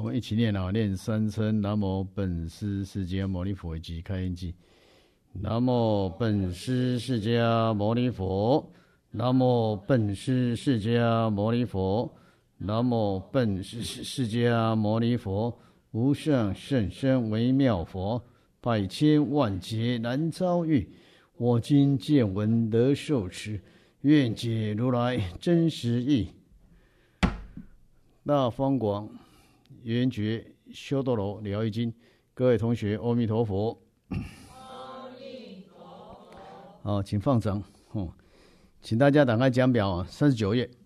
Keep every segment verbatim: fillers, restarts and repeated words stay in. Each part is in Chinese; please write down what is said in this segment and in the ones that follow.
们一起念啊，念三声南无本师释迦牟尼佛及开印记。南无本师释迦牟尼佛，南无本师释迦牟尼佛，南无本师释迦牟尼佛，无上甚深微妙佛，百千万劫难遭遇，我今见闻得受持，愿解如来真实义。大方广圆觉修斗罗疗愈经，各位同学，阿弥陀佛。好，请放掌。哦，请大家打开讲表啊，三十九页，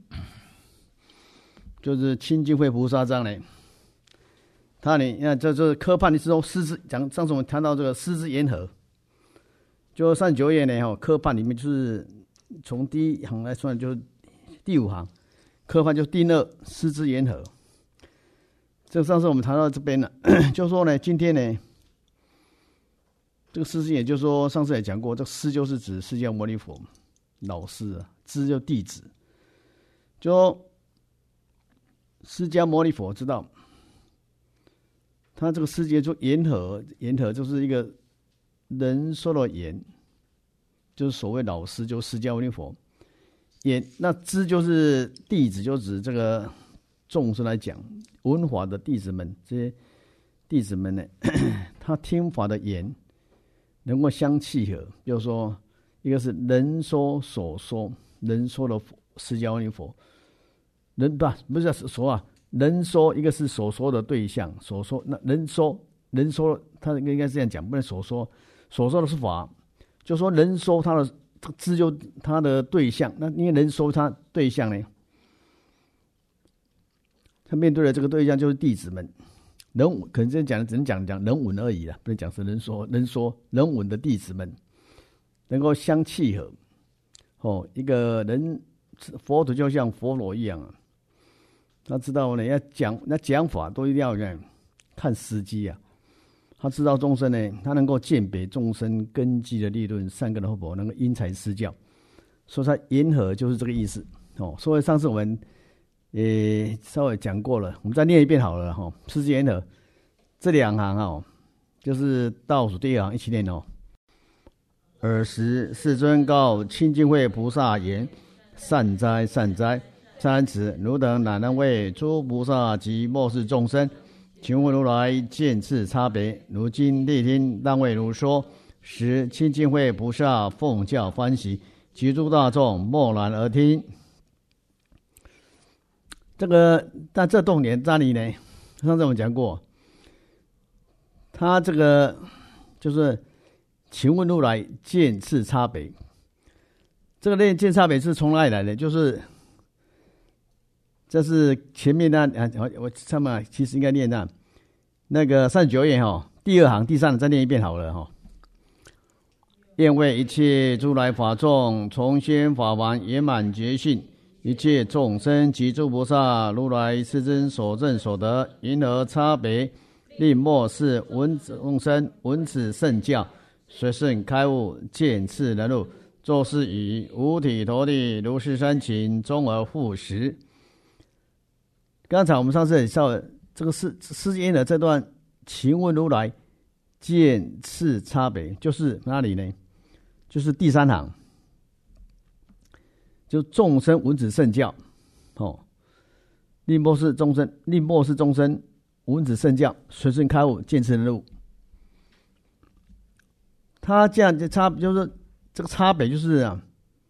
就是清净慧菩萨章呢。他呢，你看这这科判的时候，师之讲上次我们谈到这个师之言和，就三十九页呢，哈，科判里面就是从第一行来算，就是第五行，科判就第二师之言和。这上次我们谈到这边了，就说呢，今天呢。这个师之言，就是说上次也讲过，这个师就是指释迦牟尼佛老师啊，知就弟子。就说释迦牟尼佛知道，他这个世界就言和，言和就是一个人说的言，就是所谓老师，就是释迦牟尼佛。言那知就是弟子，就指这个众生来讲，闻法的弟子们，这些弟子们呢，他听法的言。能够相契合，就是说，一个是人说所说，人说的释迦牟尼佛，人不不是说啊，人说一个是所说的对象，所说那人说人说，他应该是这样讲，不能所说所说的是法，就说人说他的知就他的对象，那因为人说他对象呢，他面对的这个对象就是弟子们。人可能这样讲，只能讲讲人闻而已啦，不能讲是人说。人说人闻的弟子们能够相契合。哦，一个人佛陀就像佛陀一样啊，他知道呢，要讲那讲法都一定要看时机啊。他知道众生呢，他能够鉴别众生根基的利润、善根的后果，能够因材施教，所以他言和就是这个意思。哦，所以上次我们。也稍微讲过了，我们再念一遍好了哈。师之言和这两行哦，就是倒数第二行一起念哦。尔时世尊告清净慧菩萨言：善哉善哉！善此汝等乃能为诸菩萨及末世众生，请问如来见次差别？如今谛听，当为汝说。使清净慧菩萨奉教欢喜，及诸大众默然而听。这个，但这重点在哪里呢？上次我们讲过，他这个就是，请问如来见次差别。这个念见差别是从哪里来的？就是，这是前面那啊，我我上面其实应该念那那个三十九页哈，第二行第三行再念一遍好了哈。愿为一切诸来法众，从先法王圆满觉性。一切众生及诸菩萨，如来世尊所证所得，因何差别？令末世闻众生闻此圣教，随顺开悟，见次能入，作是语五体投地，如是三情，终而复实。刚才我们上次也说，这个世世间的这段，请问如来见次差别，就是哪里呢？就是第三行。就众生闻此圣教，哦，令末世众生，令末世众生闻此圣教，随顺开悟，见次能入。他这样就差，就是这个差别就是啊，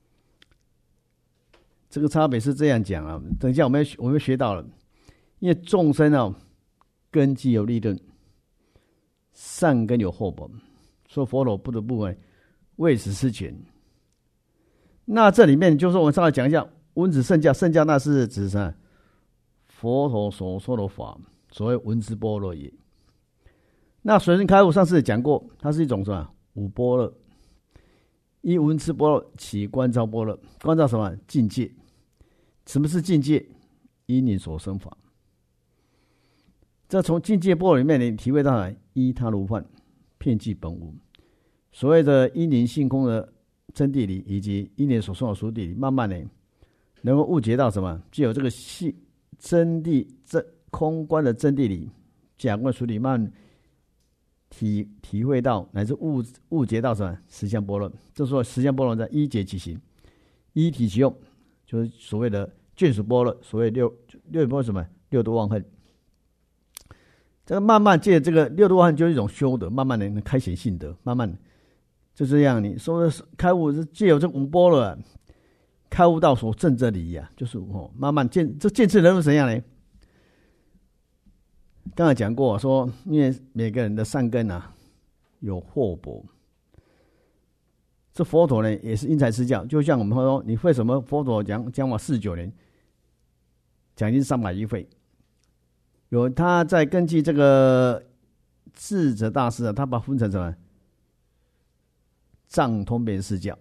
这个差别是这样讲啊。等一下我们我们学到了，因为众生啊，根基有利润，善根有后果，所以佛陀不得不为此施权。那这里面就是我们稍微讲一下闻此圣教，圣教那是指什么？佛陀所说的法，所谓闻思般若也。那随顺开悟上次讲过，它是一种什么？五般若。依闻思般若起观照般若，观照什么？境界。什么是境界？因你所生法。这从境界般若里面你体会到来，依他如幻，遍计本无。所谓的因缘性空的真谛理，以及因缘所说的俗谛理，慢慢的能够悟觉到什么？具有这个细真谛真空观的真谛理， 假空的处理，慢慢体体会到乃至悟悟觉到什么实相般若。这时候实相般若在一解其行，一体其用，就是所谓的眷属般若。所谓六六波什么六度忘恨，这个慢慢借这个六度忘恨就是一种修德，慢慢的能开显性德，慢慢就这样。你说的开悟是借有这五般若、啊，开悟到所证这理呀、啊，就是哦，慢慢见这见智人是怎样呢？刚才讲过说，因为每个人的善根啊有厚薄，这佛陀呢也是因材施教。就像我们说，你为什么佛陀讲讲法四十九年，讲经三百余会，有他在根据这个智者大师啊，他把它分成什么藏通变四教。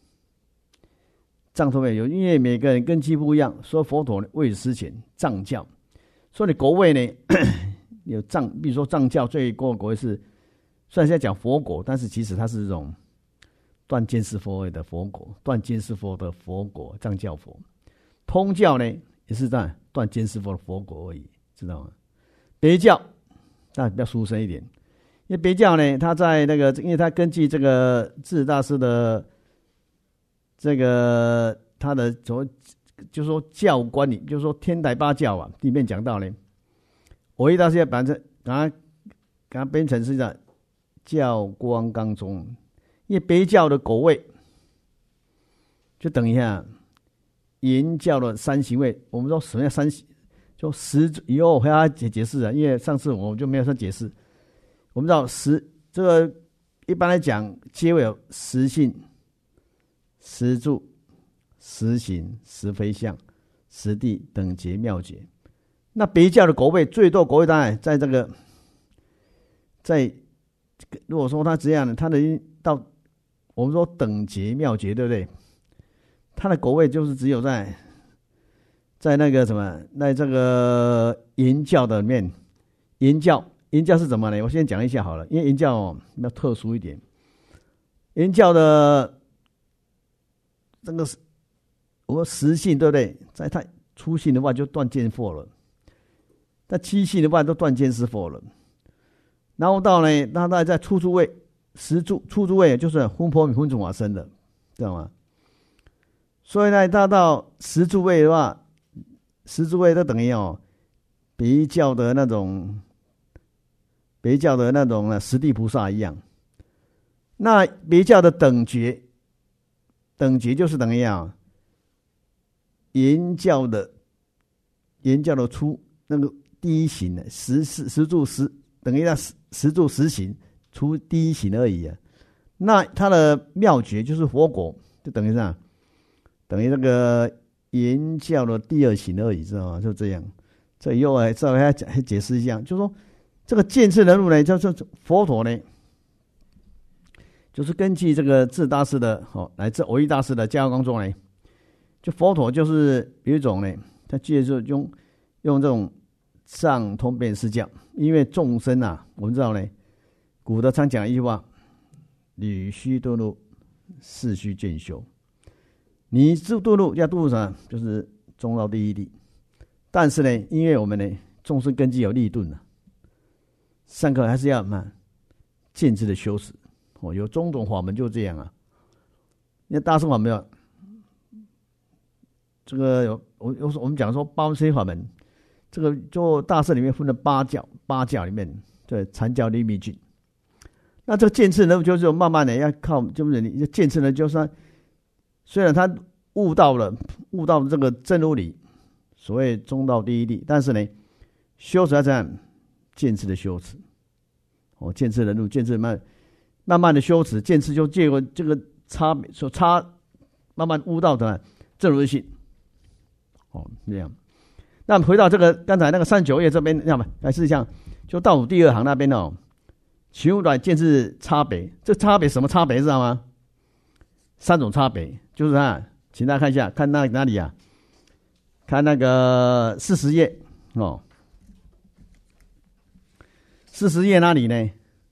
藏通变有，因为每个人根基不一样，所以佛陀为施前藏教，所以你国位呢有藏，比如说藏教最高的国位是，虽然现在讲佛国，但是其实它是这种断见思佛的佛国，断见思佛的佛国，藏教佛。通教呢也是这样断见思佛的佛国而已，知道吗？别教那比较殊胜一点，因为别教呢，它在那个，因为它根据这个智大师的这个他的怎么，就是说教观里，就是说天台八教啊，里面讲到呢。我一大师把它给它给它编成是的教光纲中，因为别教的果位就等一下言教的三行位。我们说什么叫三行？就十以后我和他解解释了，因为上次我就没有说解释。我们知道十这个一般来讲，皆会有实性、实住、实行、实非相、实地等节妙节。那别教的国位最多国位当然在这个，在如果说他这样的，他的到我们说等节妙节，对不对？他的国位就是只有在在那个什么，在这个言教的里面，言教言教是怎么呢？我先讲一下好了，因为言教哦比较特殊一点，言教的这个我们实性对不对？在他初性的话就断见惑了。但七性的话都断见思佛了，然后到呢，那他在初住位、实住、初住位就是分婆米、分种法身的，知道吗？所以呢，他到实住位的话，实住位都等于哦，别教的那种，别教的那种呢，实地菩萨一样。那别教的等觉，等觉就是等于啊，言教的言教的初那个。第一行的十十十住十等于那十十住十行出第一行而已啊。那它的妙诀就是佛果，就等于这样，等于那个言教的第二行而已，知道吗？就这样。这以后还稍微还讲还解释一下，就是说这个见智人物呢，叫做佛陀呢，就是根据这个智大师的哦，乃至蕅益大师的教学工作呢，就佛陀就是有一种呢，他借助用用这种。藏通变四教，因为众生啊，我们知道呢，古德常讲一句话：履须堕入，世须渐修。你堕入要堕入什么？就是中道第一地。但是呢，因为我们呢，众生根基有立顿啊，上课还是要嘛见智的修持哦。有种种法门就这样啊。那大乘法门有这个有我我们讲说八门法门。这个就大圣里面分了八教，八教里面对禅教立密境。那这个见智呢，就是慢慢的要靠，就是你见智呢，就是虽然他悟到了悟到了这个真如理，所谓中道第一地，但是呢，修持要这样见智的修持。哦，见智人路，见智慢慢慢的修持，见智就借过这个差别，所差慢慢悟到的真如性。哦，这样。那我们回到这个刚才那个三十九页这边，那么来试一下，就倒数第二行那边哦，求来见智差别，这差别什么差别知道吗？三种差别，就是啊，请大家看一下，看那哪里啊？看那个四十页哦，四十页哪里呢？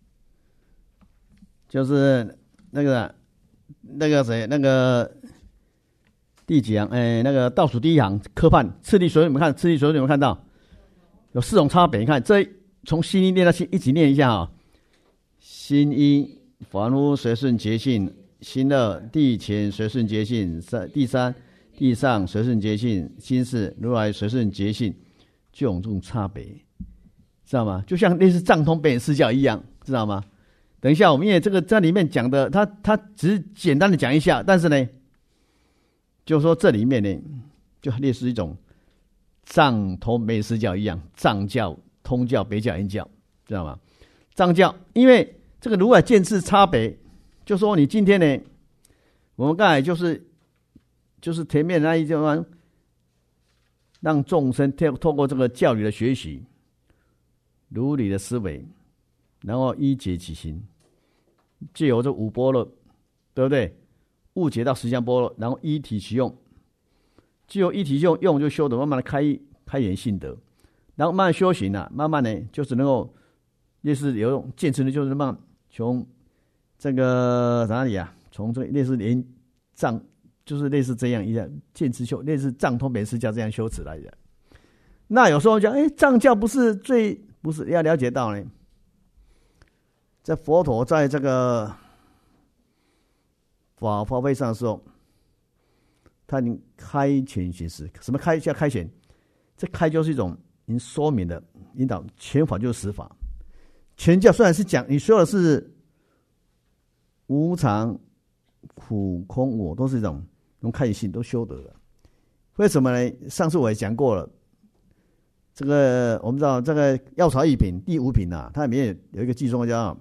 就是那个那个谁那个。第几行？哎，那个倒数第一行，科判次第所有，你们看次第所有，你们看到有四种差别。你看这从心一念到心，一起念一下啊、哦。心一，凡夫随顺觉性；心二，地前随顺觉性；三，第三，地上随顺觉性；心四，如来随顺觉性。就有这种差别，知道吗？就像类似藏通北释教一样，知道吗？等一下，我们因为这个在里面讲的，他他只是简单的讲一下，但是呢，就说这里面呢，就类似一种藏通北释教一样，藏教、通教、北教、印教，知道吗？藏教，因为这个如来见智差别，就说你今天呢，我们刚才就是就是前面那一句话。让众生透过这个教理的学习，如理的思维，然后依解其行，藉由这五波罗，对不对？误解到十相波罗，然后依体其用，藉由依体其用，用就修得慢慢的开开眼性德，然后慢慢修行啊，慢慢呢就是能够类似有种渐次的，就是慢慢从这个哪里啊？从这类似连藏。就是类似这样一样渐次修，类似藏通北释教这样修持来的。那有时候讲，哎，藏教不是最不是要了解到呢？在佛陀在这个法华会上的时候，他已经开权行事。什么开叫开权？这开就是一种已经说明的引导，权法就是实法。权教虽然是讲你说的是无常、苦、空、我，都是一种。用开心都修得了，为什么呢？上次我也讲过了，这个我们知道这个药草一品第五品啊，它里面有一个偈颂叫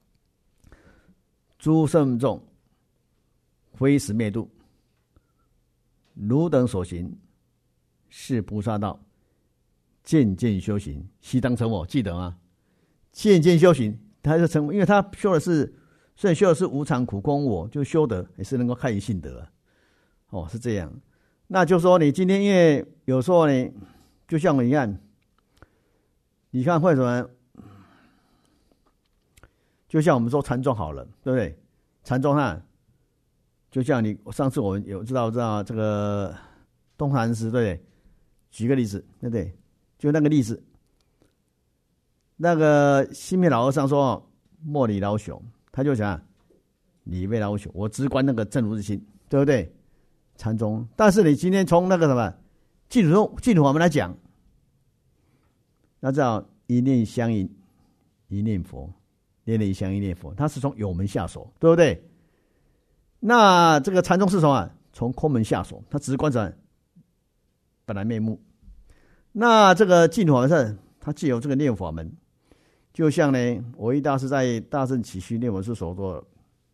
“诸圣众非时灭度，汝等所行是菩萨道，渐渐修行，悉当成我”，记得吗？渐渐修行，他就成，因为他修的是虽然修的是无常苦空我，就修得也是能够开心性德啊。哦，是这样。那就说你今天因为有时候呢，就像你看，你看为什么？就像我们说禅宗好了，对不对？禅宗哈，就像你上次我们有知道知道这个东禅师，对不对？举个例子，对不对？就那个例子，那个新灭老和尚说莫理老朽，他就讲理为老朽，我只观那个正如之心，对不对？禅宗，但是你今天从那个什么净土净土法门来讲，要知道一念相应，一念佛，念念相应，念佛，它是从有门下手，对不对？那这个禅宗是什么？从空门下手，它只是观察本来面目。那这个净土法门是它既有这个念法门，就像呢，我一大师在《大乘起须念佛书》所说的，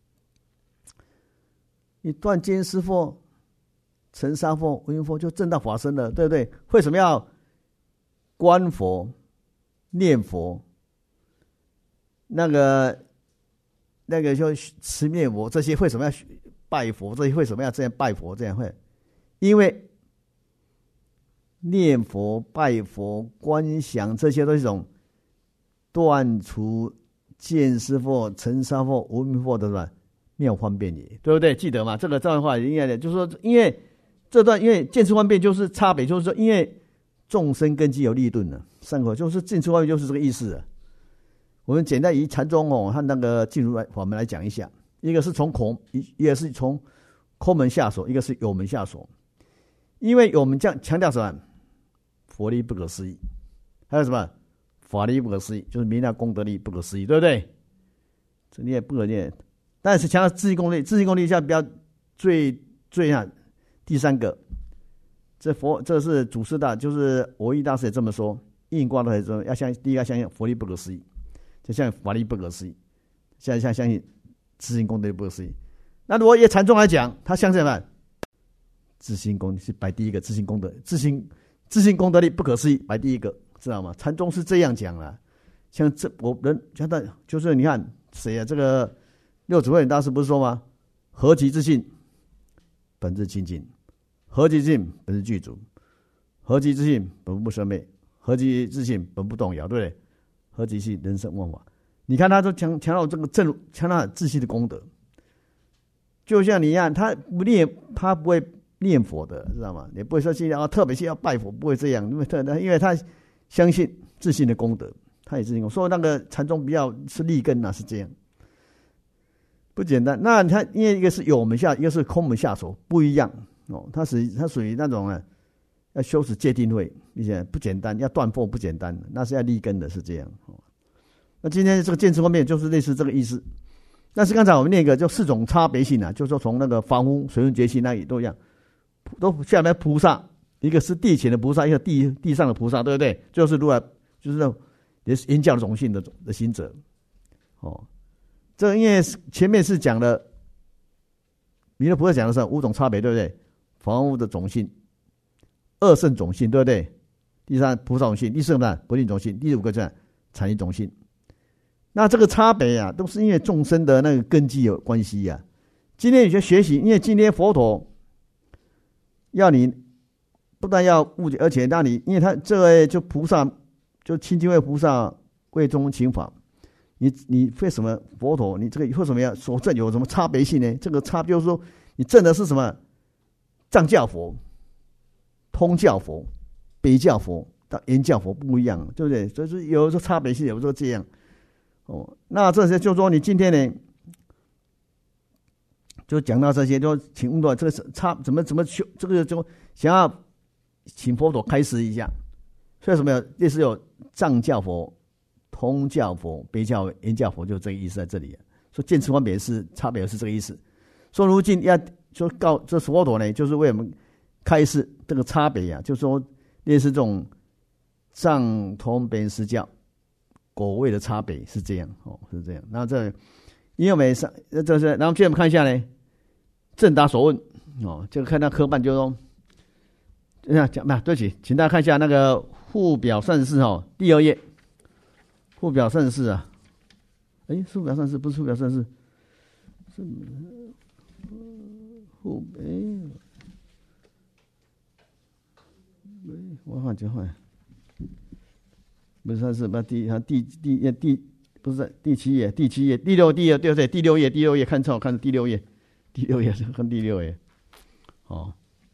你断见思佛。成沙佛、无云佛就正道法身了，对不对？为什么要观佛、念佛？那个、那个就持念佛这些，为什么要拜佛？这些为什么要这样拜佛？这样会，因为念佛、拜佛、观想这些都是一种断除见思佛、成沙佛、无云佛的什么妙方便也，对不对？记得吗？这个这样的话应该的，就是说，因为。这段因为见思方便就是差别，就是说，因为众生根基有利钝呢，三口就是见思方便就是这个意思。我们简单以禅宗哦和那个净土法门来讲一下，一个是从空，一个是从空门下手，一个是有门下手。因为我们这样强调什么？佛力不可思议，还有什么法力不可思议，就是弥那功德力不可思议，对不对？这你也不可念，但是强调自性功力，自性功力下比较最最啊。第三个，这佛这是祖师大，就是我一大师也这么说，印光的也说，要相第一个相信佛力不可思议，就像法力不可思议，现在像相信自性功德力不可思议。那如果以禅宗来讲，他相信什么？自性功是摆第一个，自性功德，自性自性功德力不可思议，摆第一个，知道吗？禅宗是这样讲啦。像这我人像他就是你看谁啊？这个六祖慧远大师不是说吗？何其自信，本自清净。何其自信，本是具足；何其自信，本不生灭；何其自信，本不动摇，对不对？何其系人生万法。你看他都强强调这个正，强调自信的功德。就像你一样，他不念，他不会念佛的，知道吗？也不会说去啊，特别去要拜佛，不会这样，因为特因为他相信自信的功德， 他也是灵，所以那个禅宗比较是立根啊，是这样，不简单。那他因为一个是有门下，一个是空门下手，不一样哦。他属于他属于那种啊，要修持戒定慧，而且不简单，要断惑不简单，那是要立根的，是这样。哦，那今天这个见智方面就是类似这个意思。但是刚才我们那个就四种差别性啊，就是说从那个凡夫、随顺觉性那里都一样，都下来菩萨，一个是地前的菩萨，一个地地上的菩萨，对不对？就是如来，就是那种也是言教的种性的的行者。哦，这个因为前面是讲了弥勒菩萨讲的是五种差别，对不对？凡夫的种性、二圣种性，对不对？第三菩萨种性，第四个不定种性，第五个是禅意种性。那这个差别啊，都是因为众生的那个根基有关系啊。今天有些学习，因为今天佛陀要你不但要悟解，而且让你，因为他这位就菩萨，就清净慧菩萨为众请法，你你为什么佛陀你这个为什么要所证有什么差别性呢？这个差就是说，你证的是什么？藏教佛、通教佛、北教佛、到言教佛不一样，对不对？所以说有时候差别性，有时候这样。哦，那这些就是说，你今天呢，就讲到这些，就请问到这个是差怎么怎么修，这个就想要请佛陀开示一下。所以什么呀？类似有藏教佛、通教佛、北教、言教佛，就这个意思在这里。说见智分别是差别是这个意思。说如今要就告这佛陀呢，就是为我们开示这个差别呀、啊，就是说类似这种藏通北释教。果位的差别是这样哦，是这样。那这因为我们上这是，然后接着我们看一下呢，正答所问哦，这个看到科办就说，这样讲不对不起，请大家看一下那个附表善事哦，第二页，附表善事啊，哎，附表善事不是附表善事，是附哎，哎，我看讲话。不是，是不第第第第第不是第七页，第七页第六第二对对第六页第六页看错看第六页，第六页看第六页，哦，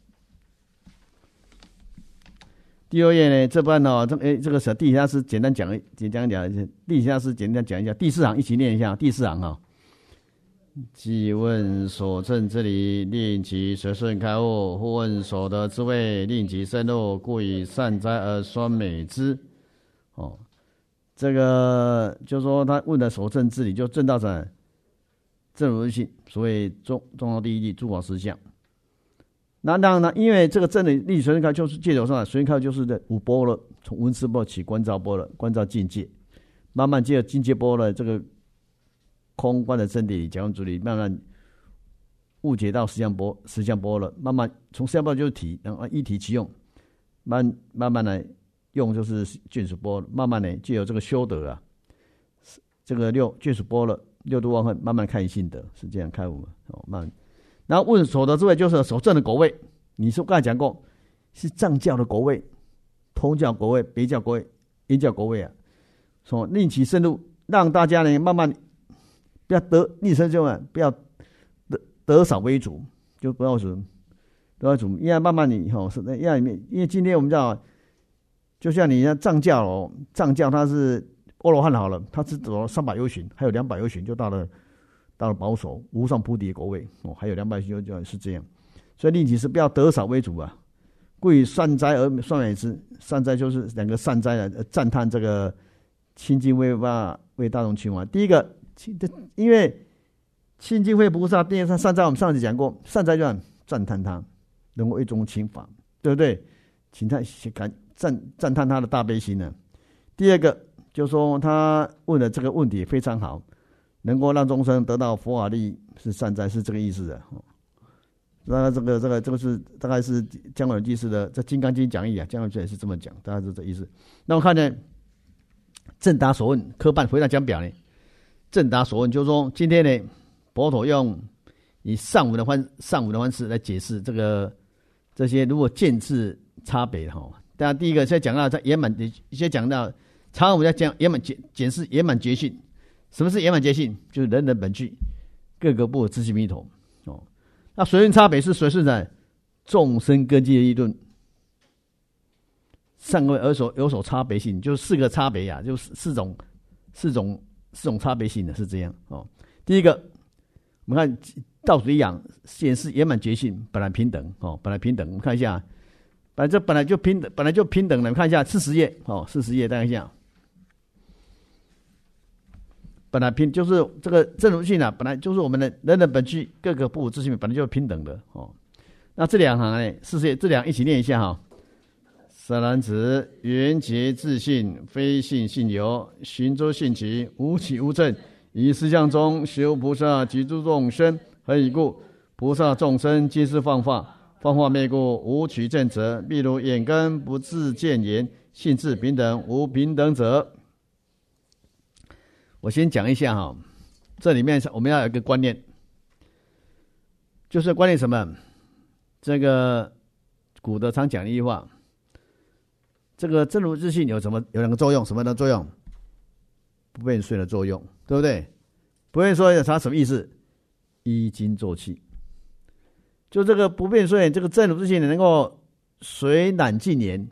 第六页呢这半呢这哎这个是第下是简单讲简单讲一下，第下是简单讲一下，第四行一起念一下，第四行啊。即问所证之理，令其随顺开悟；或问所得之位，令其深入，故以善哉而酸美之。哦，这个就是说他问的所证之理，就证到什正如性，所谓中中道第一义，诸法实相。那当然呢，因为这个正理立随顺开，就是借由上来，随顺开就是的五波了，从闻思波起观照波了，观照境界，慢慢借境界波了，这个空观的真理讲用主理，慢慢误解到实相波，实相波了，慢慢从实相波就是体，然后一体其用，慢慢慢来。用就是眷属波，慢慢的就有这个修德啊，这个六眷属波了，六度忘恨，慢慢开心得，是这样开悟哦，慢。然后问所得之位，就是所证的果位。你说刚才讲过，是藏教的果位、通教果位、别教果位、言教果位啊，说令其深入，让大家呢慢慢不要得逆生就啊，不要得得少为主，就不要什么得少主，因为慢慢你吼是在因为因为今天我们知道。就像你像藏教哦，藏教它是阿罗汉好了，它是走了三百由旬，还有两百由旬就到了到了保守无上菩提的果位哦，还有两百由旬是这样，所以令其是不要得少为主啊，故以善哉而算美之。善哉就是两个善哉的赞叹这个清净慧吧为大众请法。第一个，因为清净慧菩萨第二个善哉，我们上次讲过，善哉就赞叹他能够为众请法，对不对？请他感。赞赞叹他的大悲心呢。第二个就是说他问的这个问题非常好，能够让众生得到佛法利益，是善哉，是这个意思的。那这个这个这个是大概是姜文居士的在《金刚经》讲义啊，姜文居士也是这么讲，大概是这意思。那我看呢，正答所问，科办回答讲表呢，正答所问就是说，今天呢，佛陀用以上文的方上文的方式来解释这个这些如果见智差别哈。大家第一个先讲到在圆满，先讲到，常常我们在讲圆满解解释圆满觉性。什么是圆满觉性？就是人人本具，各个不自性弥陀哦。那随顺差别是随顺在众生根基的议论， 上个有所有所差别性，就是四个差别呀、啊，就四种四种四种差别性的是这样哦。第一个，我们看倒数一样，显示圆满觉性本来平等哦，本来平等。我们看一下，本来这本来就平等，本来就平等的。我们看一下四十页哦，四十页大家看一下。本来平就是这个正如性啊，本来就是我们的人的本具，各个不无自性本来就是平等的哦。那这两行呢，四十页这两一起念一下哈、哦。舍男子，圆觉自性，非性性有，行周性起，无起无证。以实相中修菩萨及诸众生，何以故？菩萨众生皆是放化，放化灭故，无取证者。譬如眼根不自见言，性自平等，无平等者。我先讲一下哈，这里面我们要有一个观念，就是观念什么？这个古德常讲一句话，这个真如自性有什么？有两个作用，什么的作用？不变随的作用，对不对？不变随它什么意思？依经作气，就这个不变随，这个真如自性能够随染净言，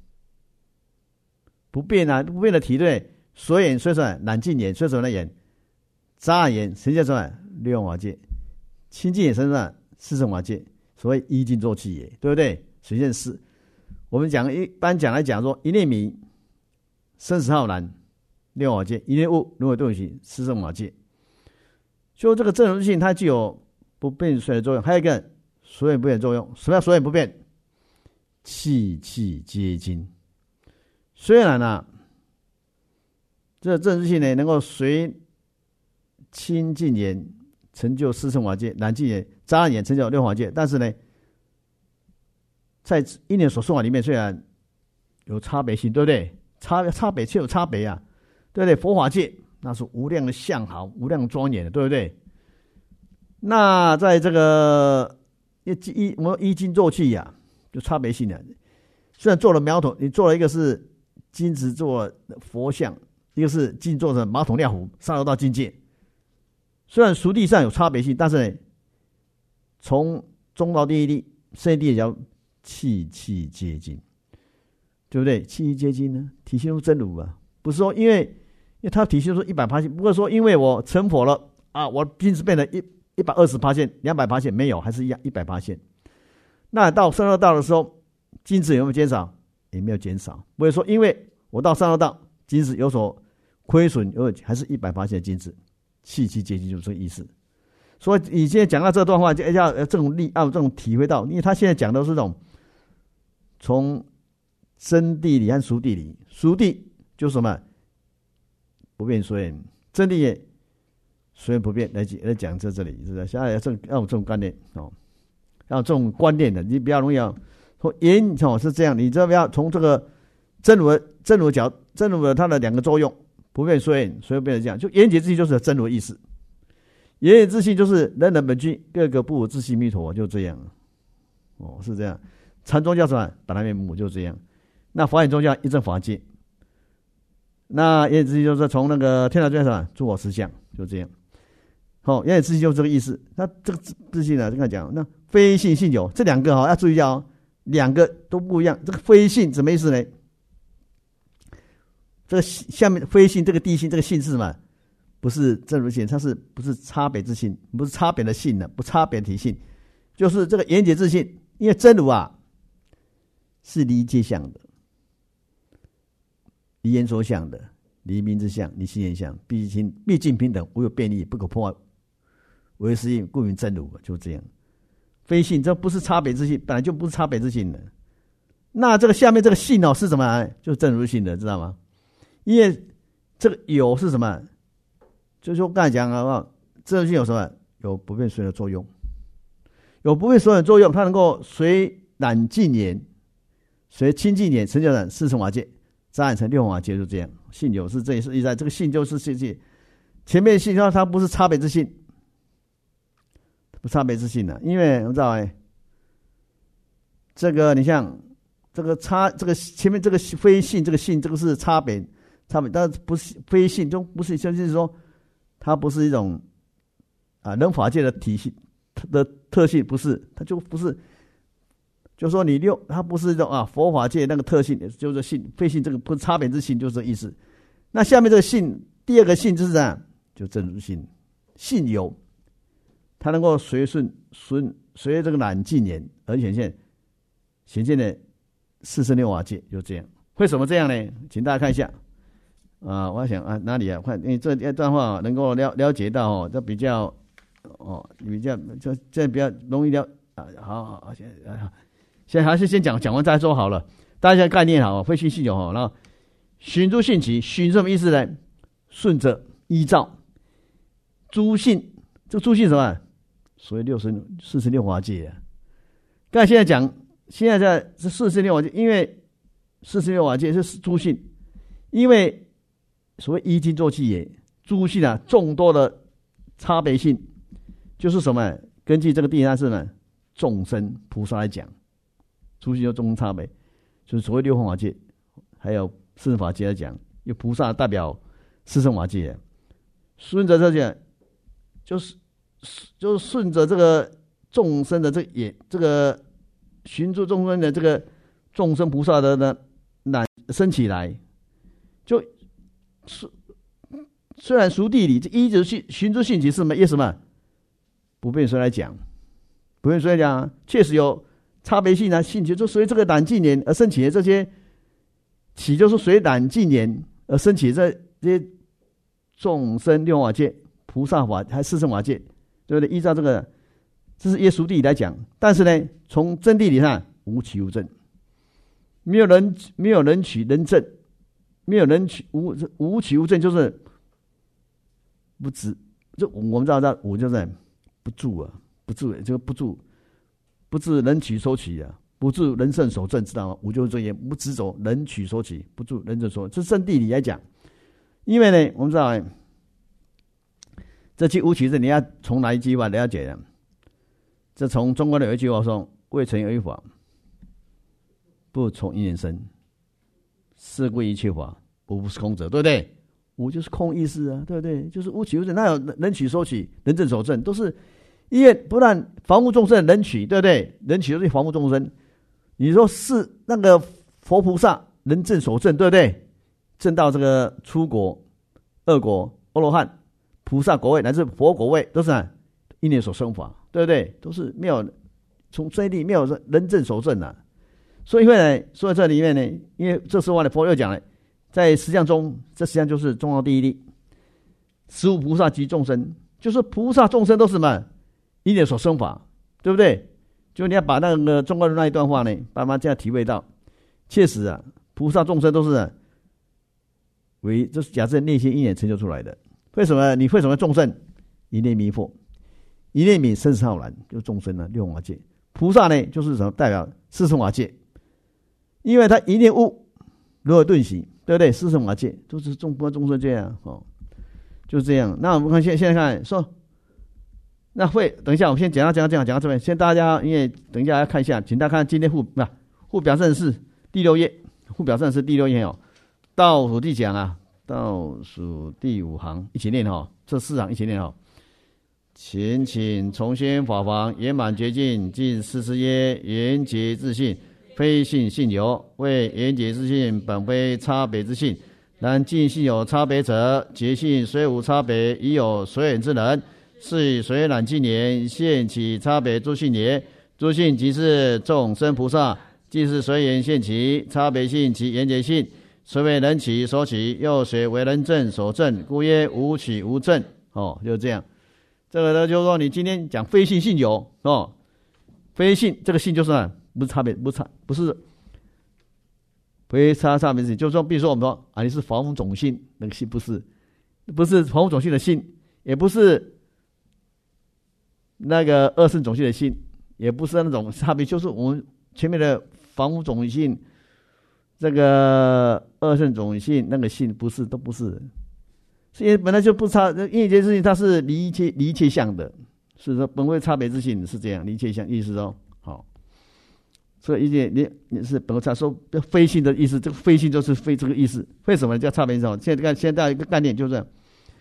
不变啊，不变的体对。所眼随什么？染净眼，随什么的眼？眨眼，谁叫什么？六用法界。清净眼，什么？四圣法界。所谓依经作气也，对不对？显现是，我们讲一般讲来讲说，一念迷，生死浩然，六用法界；一念悟，轮回顿行，四圣法界。就这个正如性，它具有不变随的作用，还有一个所眼不变的作用。什么叫所眼不变？气气皆精。虽然啊。这个正知性呢，能够随清净眼成就四圣法界，染净眼、眨眼成就六法界。但是呢，在一念所说法里面，虽然有差别性，对不对？差差别却有差别啊，对不对？佛法界那是无量的相好，无量庄严的，对不对？那在这个一一我们依经作气呀、啊，就差别性的。虽然做了苗头，你做了一个是金子做佛像。一个是静坐的马桶尿壶上流到境界，虽然熟地上有差别性，但是呢，从中到第一地，圣地也叫气气皆精，对不对？气气皆精呢，体现出真如啊，不是说因为因为它体现出一百趴线，不会说因为我成佛了啊，我金子变得一一百二十趴线、两百趴线没有，还是一样一百趴线。那到三六道的时候，金子有没有减少？也没有减少，不会说因为我到三六道。金子有所亏损，有还是一百趴线的金子，气气皆精就是这个意思。所以你现在讲到这段话，就要这种力，要这种体会到，因为他现在讲的是这种从真谛理和熟谛理，熟谛就是什么不变随缘，真谛也随缘不变来来讲在这里，是不是？现在要这要有这种观念哦，要有这种观念的，你不要容易要说言哦是这样，你这要从这个。真如的真如的角，真如的它的两个作用，不变随缘，所以变成这样。就圆觉自性就是真如的意思，圆觉自性就是人人本具，各个不无自性弥陀，就这样。哦，是这样。禅宗叫什么？本来面目，就这样。那法眼宗叫一正法界。那圆觉自性就是从那个天台宗叫什么？诸我实相，就这样。好、哦，圆觉自性就是这个意思。那这个自性呢，这个讲，那非性性有这两个哈、哦，要注意一下哦，两个都不一样。这个非性什么意思呢？这个下面非性，这个地性，这个性是什么？不是正如性，它是不是差别之性？不是差别的性的，不差别体性，就是这个圆觉自性。因为真如啊，是离界相的，离言所相的，离名之相，离心言相，毕竟毕竟平等，无有变异，不可破坏，唯是因，故名真如，就这样。非性，这不是差别之性，本来就不是差别之性的。那这个下面这个性哦是什么？就是正如性的，知道吗？因为这个有是什么？就是说刚才讲啊，正如性有什么？有不变随的作用，有不变随的作用，它能够随染净眼，随清净眼，成就染四圣法界，再染成六法界，就这样。性有是这也是一在，这个性就是性性，前面性说它不是差别之性，不差别之性的、啊，因为我们知道哎，这个你像这个差，这个前面这个非性，这个性，这个是差别。差别，但不是非性，就不是，就是说，它不是一种啊人法界的体系的特性，不是，它就不是就说你六，它不是这种啊佛法界那个特性，就是性非性这个不是差别之性，就是这个意思。那下面这个性，第二个性就是这样，就正如性，性有，它能够随顺顺随这个染净言而显现，显现的四生六法界，就这样。为什么这样呢？请大家看一下啊，我想啊哪里啊？看，因为这一段话能够了了解到哦，这比较哦比较这这比较容易了啊。好好好，现在啊。现在还是先讲讲完再说好了，大家概念好，非虚性有好，然后循诸性起，循什么意思呢？顺着依照诸性，这个诸性什么？所谓六生四十六法界啊。刚才现在讲，现在在是四十六法界，因为四十六法界是诸性，因为所谓依经作气也，诸性啊众多的差别性，就是什么？根据这个第三世呢，众生菩萨来讲。诸性有众生差别，就是所谓六方法界，还有四圣法界来讲，有菩萨代表四圣法界，顺着这些，就是就是顺着这个众生的这也这个寻诸众生的这个众生菩萨的呢，难升起来，就虽然熟地理，这一直去寻诸性起是什么？也什么？不便谁来讲？不便谁来讲？确实有。差别性啊，性起就随这个染净言而升起的这些起，就是随染净言而升起的这些众生六法界、菩萨法还四圣法界，对不对？依照这个，这是耶稣地理来讲，但是呢，从真谛理上无起无证，没有人没有人取人证，没有人取无无起无证，就是不止。就我们知道，这无就是不住啊，不住这个不住。不自人取所取啊，不住人圣所证，知道吗？无就是这样，不执着人取所取，不住人证所。这圣谛理来讲，因为呢，我们知道，这句无起证你要从哪一句话了解呢？这从中国的有一句话说：“未成有一法，不从因缘生，是归一切法，无不是空者，对不对？无就是空意思啊，对不对？就是无起无证，那有人取所取，人证所证，都是。”因为不但防护众生人取，对不对？人取就是防护众生。你说是那个佛菩萨人证所证，对不对？证到这个初果、二果、阿罗汉、菩萨果位乃至佛果位，都是啊因缘所生法，对不对？都是没有从这里没有人证所证啊。所以呢，所以这里面呢，因为这时候呢，佛又讲了，在实相中，这实际上就是中道第一力，十无菩萨及众生，就是菩萨众生都是什么？因缘所生法，对不对？就你要把那个中国的那一段话呢，慢慢这样体会到，确实啊，菩萨众生都是、啊、为这是假设内心因缘成就出来的。为什么？你为什么众生一念迷惑，一念泯生死浩然，就是众生呢、啊、六法界。菩萨呢，就是什么？代表四圣法界，因为他一念悟，如何顿息，对不对？四圣法界都是众般众生这样哦，就是这样。那我们看现现在看说。那会等一下，我先讲到讲到讲到讲到这边，先大家因为等一下要看一下，请大家看今天附啊附表正式第六页，附表正式第六页哦，倒数第讲啊，倒数第五行一起念哈、哦，这四行一起念哈、哦。前请重宣法房圆满觉尽，尽思思耶，圆觉自性，非性性有，为圆觉自性本非差别之性，然尽性有差别者，觉性虽无差别，已有随缘之能。是以随染净言现起差别诸性也，诸性即是众生菩萨，即是随缘现起差别性及缘觉性，虽为人起所起，又随为人证所证，故曰无起无证。哦，就是这样。这个呢，就是说你今天讲非性性有哦，非性这个性就是、啊、不是差别，不是差，不是非差差别性，就是说，比如说我们说啊，你是凡夫种性，那个性不是，不是凡夫种性的性，也不是。那个二圣种性的性，也不是那种差别，就是我们前面的凡夫种性，这个二圣种性那个性不是，都不是，所以本来就不差，因为这件事情它是离一切离一切相的，是说本为差别之性是这样，离一切相意思哦，好，所以一点你你是本为差说非性的意思，这个非性就是非这个意思，为什么叫差别性？现在现在一个概念就是，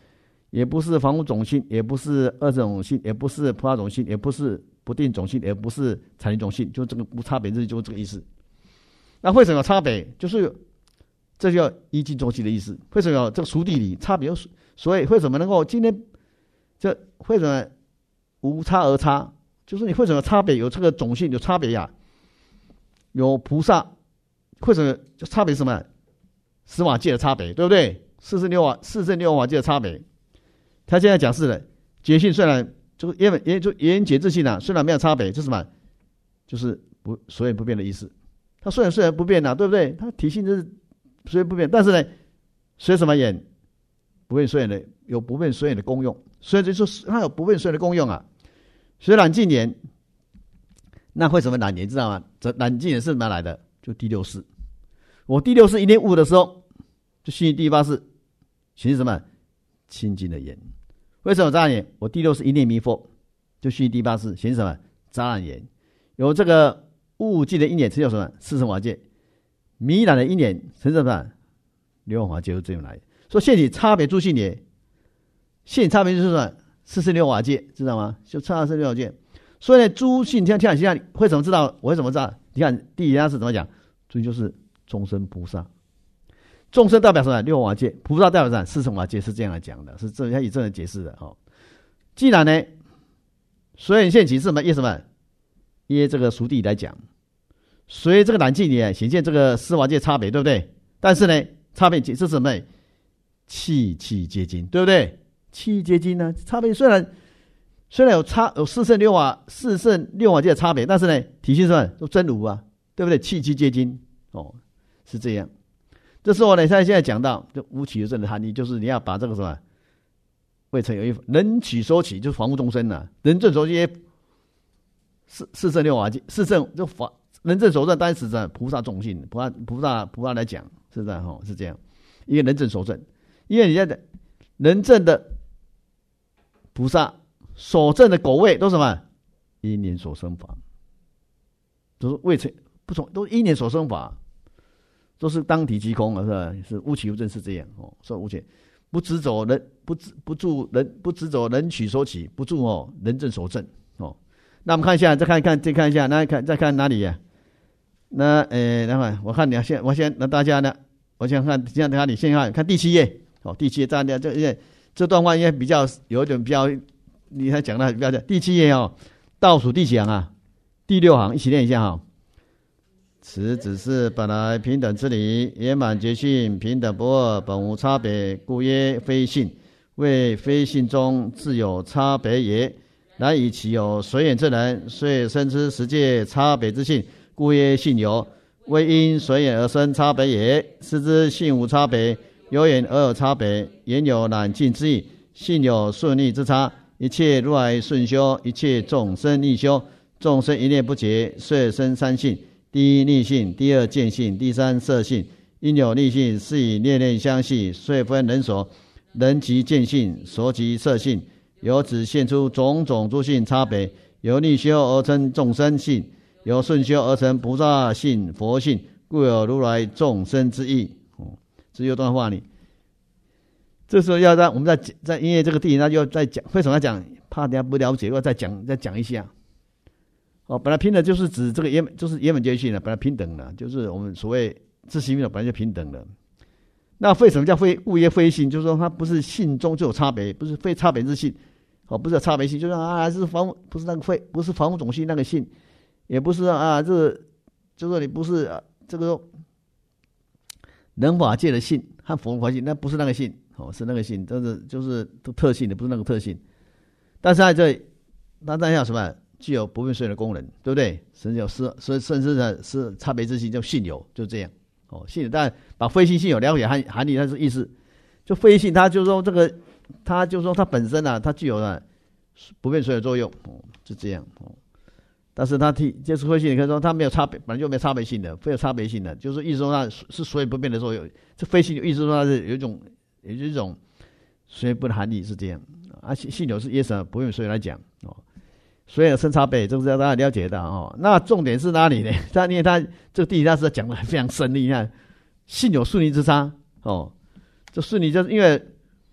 也不是房屋种性，也不是二正种性，也不是菩萨种性，也不是不定种性，也不是禅定种性，就这个无差别日就是这个意思。那为什么有差别？就是这就叫依境中性的意思。为什么有这个熟地理差别？所以为什么能够今天这为什么无差而差？就是你为什么差别有这个种性有差别呀、啊？有菩萨为什么差别是什么？十法界的差别，对不对？四圣六法四圣六法界的差别。他现在讲是的，觉性虽然就是言言就言解自性啊，虽然没有差别，这是什么？就是不所以不变的意思。它虽然虽然不变啊，对不对？它体性就是虽然不变，但是呢，随什么演？不变随演的有不变随演的功用，所以就说它有不变随演的功用啊。所以染净言，那为什么染言知道吗？这染净言是怎么来的？就第六识。我第六识一念悟的时候，就心第八识行什么？清净的言。为什么杂染言？我第六识一念弥佛，就心第八识行什么？杂染言。有这个悟境的因缘成就什么？四圣法界。迷染的因缘成就什么？六法界，就这样来。所以现体差别诸性也，现体差别就是什么？四圣六法界，知道吗？就差四六法界。所以呢，诸性天天下，为什么知道？我为什么知道？你看第一家是怎么讲？诸就是众生菩萨。众生代表什么？六法界。菩萨代表什么？四圣法界，是这样来讲的，是这样以这样解释的。哦，既然呢，所以现起是什么？依什么？依这个熟地来讲，所以这个染净里显现这个四法界差别，对不对？但是呢，差别是什么？气气皆精，对不对？气皆精呢，差别虽然虽然有差有四圣六法四圣六法界的差别，但是呢，体性是什么？都真如啊，对不对？气气皆精，哦，是这样。这时候呢，他现在讲到就无起有正的含义，就是你要把这个什么未曾有一人取所起，就是防护众生呐、啊，人正所起四四圣六法界，四圣就法人正所证，当然是指菩萨众性，菩萨菩萨菩萨来讲是这样哈，是这样一个人正所证，因为你现在人正的菩萨所证的果位都是什么？因缘所生法，都是未曾不从，都是因缘所生法。都是当体即空啊，是吧？是无起无证，是这样哦。说无起，不执着人，不执不住人，不执着人取所起，不住哦人证所证哦。那我们看一下，再看一看，再看一下，那看再看哪里呀、啊？那呃，等会我看你先，我先那大家呢，我先看现在哪里？先看看第七页哦，第七页大家这因为这段话应该比较有一点比较，你还讲的比较第七页哦，倒数第几行啊？第六行，一起念一下哈、哦。此只是本来平等之理，圆满觉性平等不二，本无差别，故曰非性。为非性中自有差别也。然以其有随缘之人，遂生之实界差别之性，故曰性有。为因随缘而生差别也。是之性无差别，有缘而有差别，言有染净之意，性有顺逆之差。一切如来顺修，一切众生逆修。众生一念不绝，遂生三性。第一逆性，第二见性，第三色性。因有逆性，是以念念相续，遂分人所。人即见性，所即色性。由此现出种种诸性差别，由逆修而成众生性，由顺修而成菩萨性、佛性，故有如来众生之意。哦，这有段话呢。这时候要让我们在在因为这个地，那就再讲，为什么要讲？怕大家不了解，要再讲再讲一下。哦，本来平等就是指这个圆，就是圆满觉性的，本来平等的，就是我们所谓自性的本来就平等的。那为什么叫非故曰非性？就是说它不是性中就有差别，不是非差别之性。哦，不是有差别性，就是啊，是防不是那个非，不是防护种性那个性，也不是啊，这个就是说你不是、啊、这个人法界的性和佛法性，那不是那个性，哦，是那个性，就是就是特性的，不是那个特性。但是在这里，它当下什么？具有不变随的功能，对不对？甚至有是，所以甚至呢是差别之性，叫性有，就这样。哦，性有，但把非性性有了解含含义，它是意思，就非性，它就是说这个，它就是说它本身啊，它具有了不变随的作用，哦，就这样。哦，但是它替就是非性，你可以说它没有差别，本来就没有差别性的，非有差别性的，就是意思说它是所以不变的作用。这非性意思说它是有一种，有一种随不的含义是这样。啊，性有是耶什不变随来讲，哦。所以有生差别，这个是要大家了解的哦。那重点是哪里呢？他因为他这个地理大师讲的非常深，你看性有顺逆之差哦。这顺逆就是因为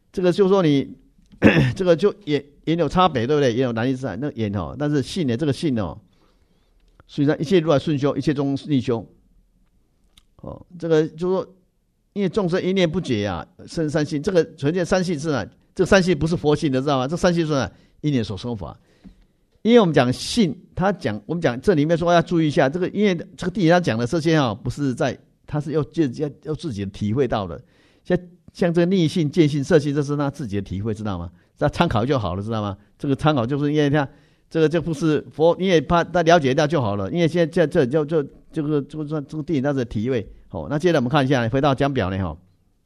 这个就说你这个就也也有差别，对不对？也有难易之在那言哦，但是信呢，这个信哦，实际上一切如来顺修，一切中逆修。哦，这个就说，因为众生一念不绝啊，生三性。这个纯见三性是啊，这个三性不是佛性的，知道吗？这三性是啊，一念所生法。因为我们讲信，他讲我们讲这里面说要注意一下，这个因为这个地他讲的这些啊，不是在他是要自己要要自己的体会到的。像像这个逆性、见性、色性，这是他自己的体会，知道吗？他参考就好了，知道吗？这个参考就是因为他这个就不是佛，因为怕他了解到就好了。因为现在这这就就这个这个这个地他的体会。好，那接着我们看一下，回到讲表呢，哈，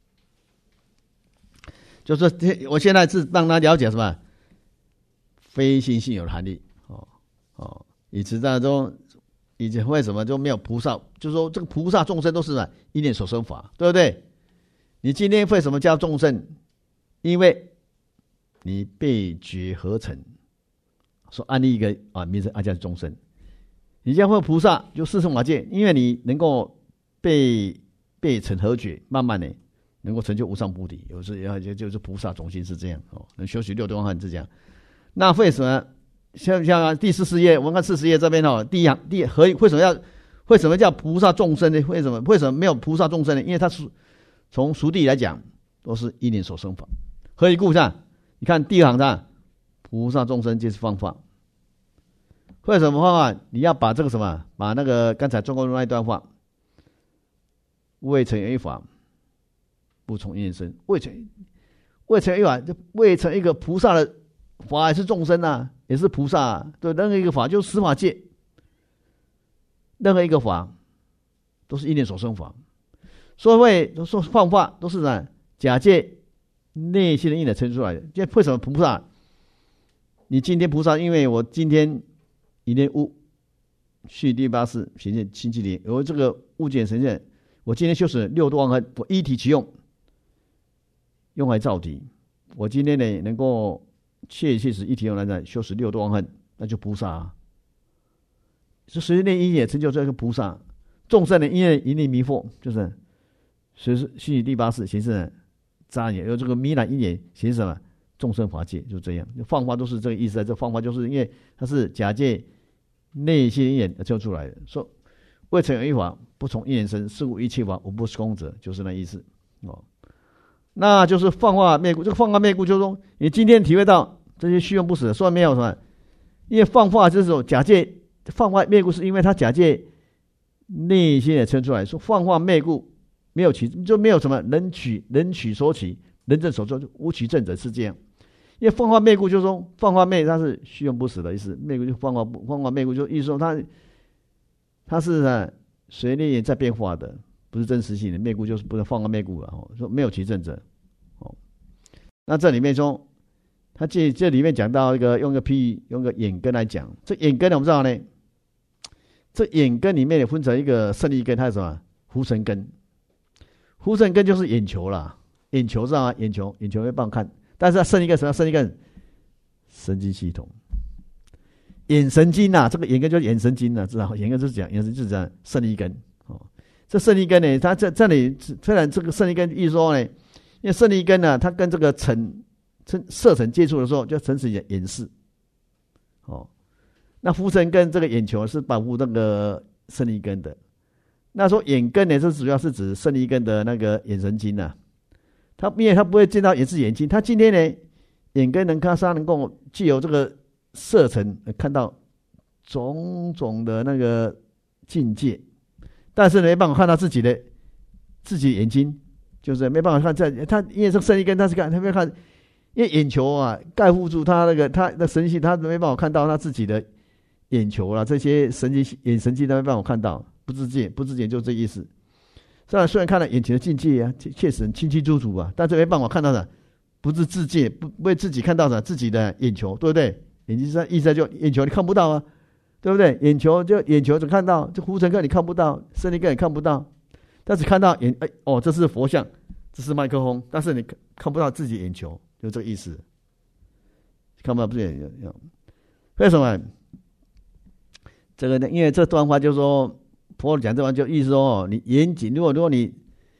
就是我现在是让他了解什么非心性有的含义，哦哦，以此当中，以前为什么就没有菩萨？就是说这个菩萨众生都是什么一念所生法，对不对？你今天为什么叫众生？因为你被觉合成，说安立一个啊名称啊叫众生。你将会菩萨就四圣法界，因为你能够。被被成合觉，慢慢的能够成就无上菩提，有时要就就是菩萨种性是这样哦，能修习六度万行是这样。那为什么像像第四十页，我们看四十页这边哦，第一行第何为什么要为什么叫菩萨众生呢？为什么为什么没有菩萨众生呢？因为它是从熟地来讲，都是一念所生法。何以故上？你看第二行上，菩萨众生皆是方法。为什么方法？你要把这个什么，把那个刚才中国那一段话。未成一法，不从一念生。未成未成一法，就未成一个菩萨的法，也是众生啊，也是菩萨、啊。对，任何一个法就是十法界，任何一个法都是一念所生法。所谓说放法都是呢假借内心的因来生出来的。就为什么菩萨？你今天菩萨，因为我今天一念悟，续第八世显现清净力，有这个物件呈现。我今天修持六度万行，我一体其用，用来造体。我今天呢，能够切切实一体用来修持六度万行，那就菩萨、啊。是随念因也成就这个菩萨。众生的因为一念迷惑，就是随是虚拟第八世，形成杂也，有这个弥难因也形成什么众生法界，就这样。放法都是这个意思。这放法就是因为它是假借内心因缘而修出来的，说。未成有一法，不从一念生，是故一切法无不是空者，就是那意思哦。那就是放化灭故，这个放化灭故就是说，你今天体会到这些虚用不死，说没有什么，因为放化就是种假借放化灭故，是因为它假借内心也称出来说放化灭故没有取，就没有什么能取能取所取，能证所作，无取证者是这样。因为放化灭故就是说放化灭，它是虚用不死的意思，灭故就放化放化灭故就意思说它。它是啊，随念在变化的，不是真实性的。灭故就是不能放个灭故了哦，说没有其证者哦。那这里面说，他这这里面讲到一个用个譬喻，用个眼根来讲。这眼根我们知道呢，这眼根里面也分成一个胜利根，还有什么狐神根。狐神根就是眼球啦，眼球知道吗？眼球眼球会帮我看，但是胜利根什么？胜利根神经系统。眼神经呐、啊，这个眼根就是眼神经呐、啊，知道？眼根就是讲眼神就是讲胜利根哦。这胜利根呢，它这这里虽然这个胜利根一说呢，因为胜利根呢，它跟这个尘尘色尘接触的时候，就成是眼眼视哦。那浮尘根这个眼球是保护那个胜利根的。那说眼根呢，这主要是指胜利根的那个眼神经呐、啊。它因为它不会见到眼视眼睛，它今天呢，眼根能看，它能够具有这个。色尘看到种种的那个境界，但是没办法看到自己的自己的眼睛，就是没办法看在他，因为这胜利根他是看他没看，因为眼球啊盖覆住他那个他的神经，他没办法看到他自己的眼球啦，这些神经眼神经他没办法看到，不自见不自见就这意思。虽然虽然看到眼前的境界啊，确实很清清楚楚啊，但是没办法看到的，不是自见，不为自己看到的自己的眼球，对不对？眼睛上意思就眼球你看不到啊，对不对？眼球就眼球只看到，这狐尘根你看不到，胜利根你看不到，但是看到眼哎哦，这是佛像，这是麦克风，但是你看不到自己眼球，就这个意思。看不到不是眼球，为什么？这个呢？因为这段话就是说，佛讲这段就意思说，你严谨，如果如果你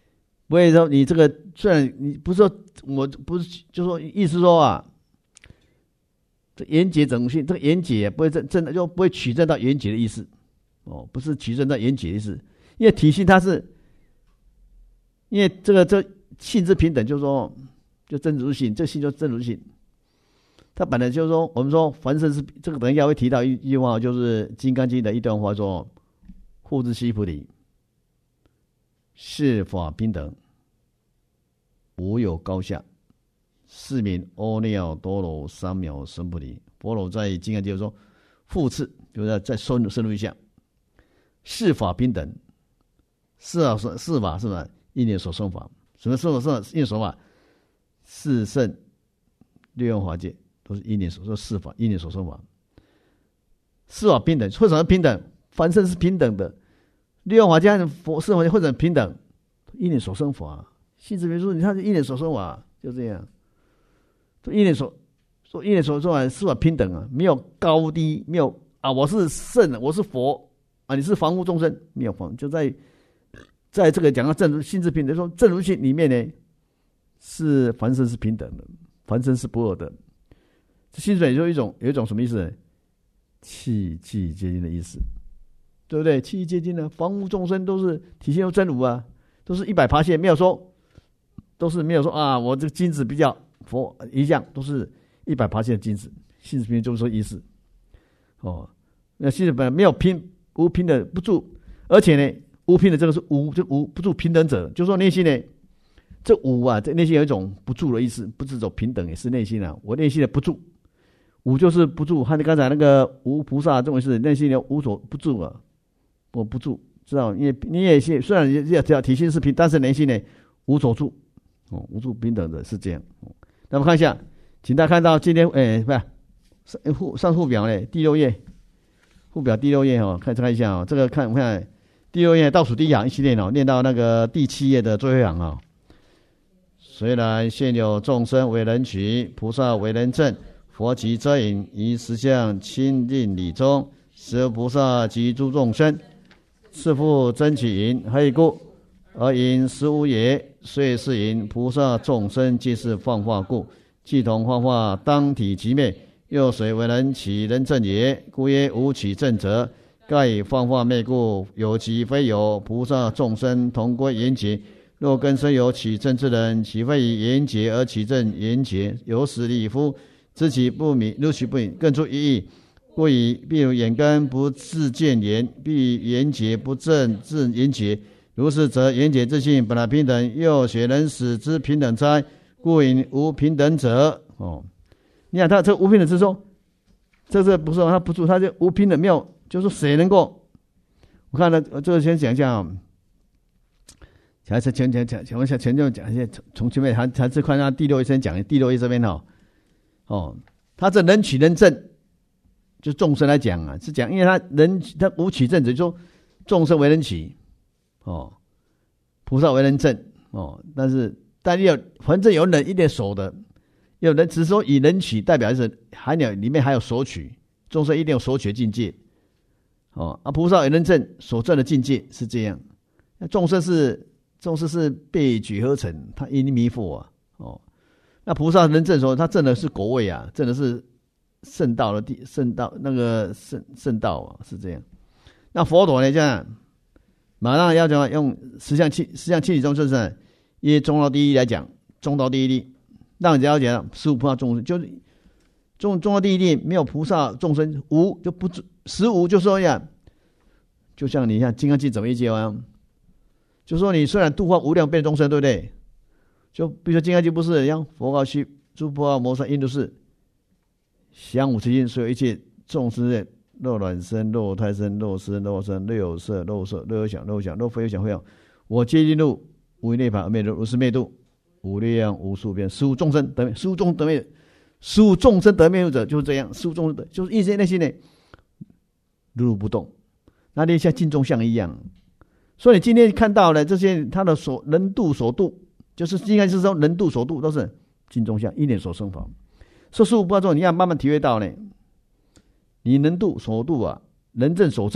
不会说你这个虽然你不是说我不是就说意思说啊，这缘觉整性，这个缘觉不会真真的就不会取证到缘觉的意思哦，不是取证到缘觉的意思，因为体性它是，因为这个这性之平等，就是说就真如性，这性就是真如性。它本来就是说，我们说凡圣是这个，等一下会提到一一句话，就是《金刚经》的一段话说：“护之悉菩提，是法平等，无有高下，是名阿耨多罗三藐三菩提。”佛陀在《金刚经》说，复次就是再深入深入一下，是法平等，是啊是是法是吧？一念所生法，什么是法？是一念所法，四圣六用法界。都是一念所说四法，一念所生法，四法平等。为什么平等？凡圣是平等的，六用法界、佛四法界或者平等，一念所生法。性质别说，你看一念所生法就这样，一念所说一念所生法，四法平等啊，没有高低，没有啊，我是圣，我是佛啊，你是凡夫众生，没有凡，就在在这个讲到正如性质平等，说正如性里面呢，是凡圣是平等的，凡圣是不二的。性质也就一种有一种什么意思呢？气气接近的意思，对不对？气气接近呢，凡夫众生都是体现出真如啊，都是一百趴线，没有说，都是没有说啊，我这个金子比较佛一样，都是一百趴线的金子。性质平就是说意思，哦，那性质本来没有拼无拼的不住，而且呢，无拼的这个是无就无不住平等者，就是说内心呢，这无啊，这内心有一种不住的意思，不是走平等，也是内心啊，我内心的不住。无就是不住，和你刚才那个无菩萨这种是内心的无所不住啊，我不住，知道？因为你也是虽然也只要体性是平，但是内心呢无所住，哦，无住平等的是这样。哦、那么看一下，请大家看到今天哎，不是上上副表呢第六页，副表第六页哦，看看一下哦，这个看我看第六页倒数第一行一起念哦，念到那个第七页的最后一行啊、哦。虽然现有众生为人取，菩萨为人证。佛即遮引，以实相亲令理中，使菩萨及诸众生，是复真取云：何以故？而因实无也。虽是云：菩萨众生皆是幻化故，既同幻化，当体即灭。又谁为人起人证也？故曰无起证者，盖以幻化灭故，有其非有。菩萨众生同归缘觉。若根生有起证之人，岂非以缘觉而起证缘觉？有使理夫。知其不明，如其不明，更出一义。故以譬如眼根不自见言，必缘觉不正自缘觉。如是则缘觉之性本来平等，又谁能使之平等哉？故引无平等者。哦，你看他这无平等之说，这这不是他不住，他就无平等没有，就是谁能够？我看呢，这个先讲一下啊。还是前前前前问下前就讲一下，从前面还还是看他第六页先讲第六页这边哈。哦，他这人取人证，就众生来讲啊，是讲，因为他人他无取证者，就说众生为人取，哦，菩萨为人证，哦，但是但有反正有人一点守的，有人只是说以人取代表是还有里面还有索取，众生一定有索取的境界，哦，啊，菩萨为人证所证的境界是这样，众生是众生是被举合成，他因迷惑啊，哦。那菩萨能证说，他证的是果位啊，证的是圣道的地圣道那个圣圣道啊，是这样。那佛陀呢，这样马上要讲用十相七十相七理中，就是以中道第一来讲，中道第一力，让人家讲十五菩萨众生，就是中中道第一力没有菩萨众生无就不实无，就说呀，就像你看《金刚经》怎么一讲，就说你虽然度化无量辈众生，对不对？就比如说《金刚经》不是一样，佛告须诸菩萨摩诃萨应如是，降伏其心，所有一切众生肉卵身、肉胎身、肉身、肉身、肉有色、肉色、肉有想、肉想、肉非有想非有，我皆进入无余涅槃而灭度，如是灭度无量无数遍，十无众生得灭，十无众得灭，十无众生得灭度者就是这样，十无众生得就是一些内心呢如如不动，那就像镜中像一样。所以你今天看到的这些，他的所能度所度。就是应该是说能度所度都是镜中像，一念所生法。说十五菩萨众，你要慢慢体会到呢，你能度所度啊，能证所证，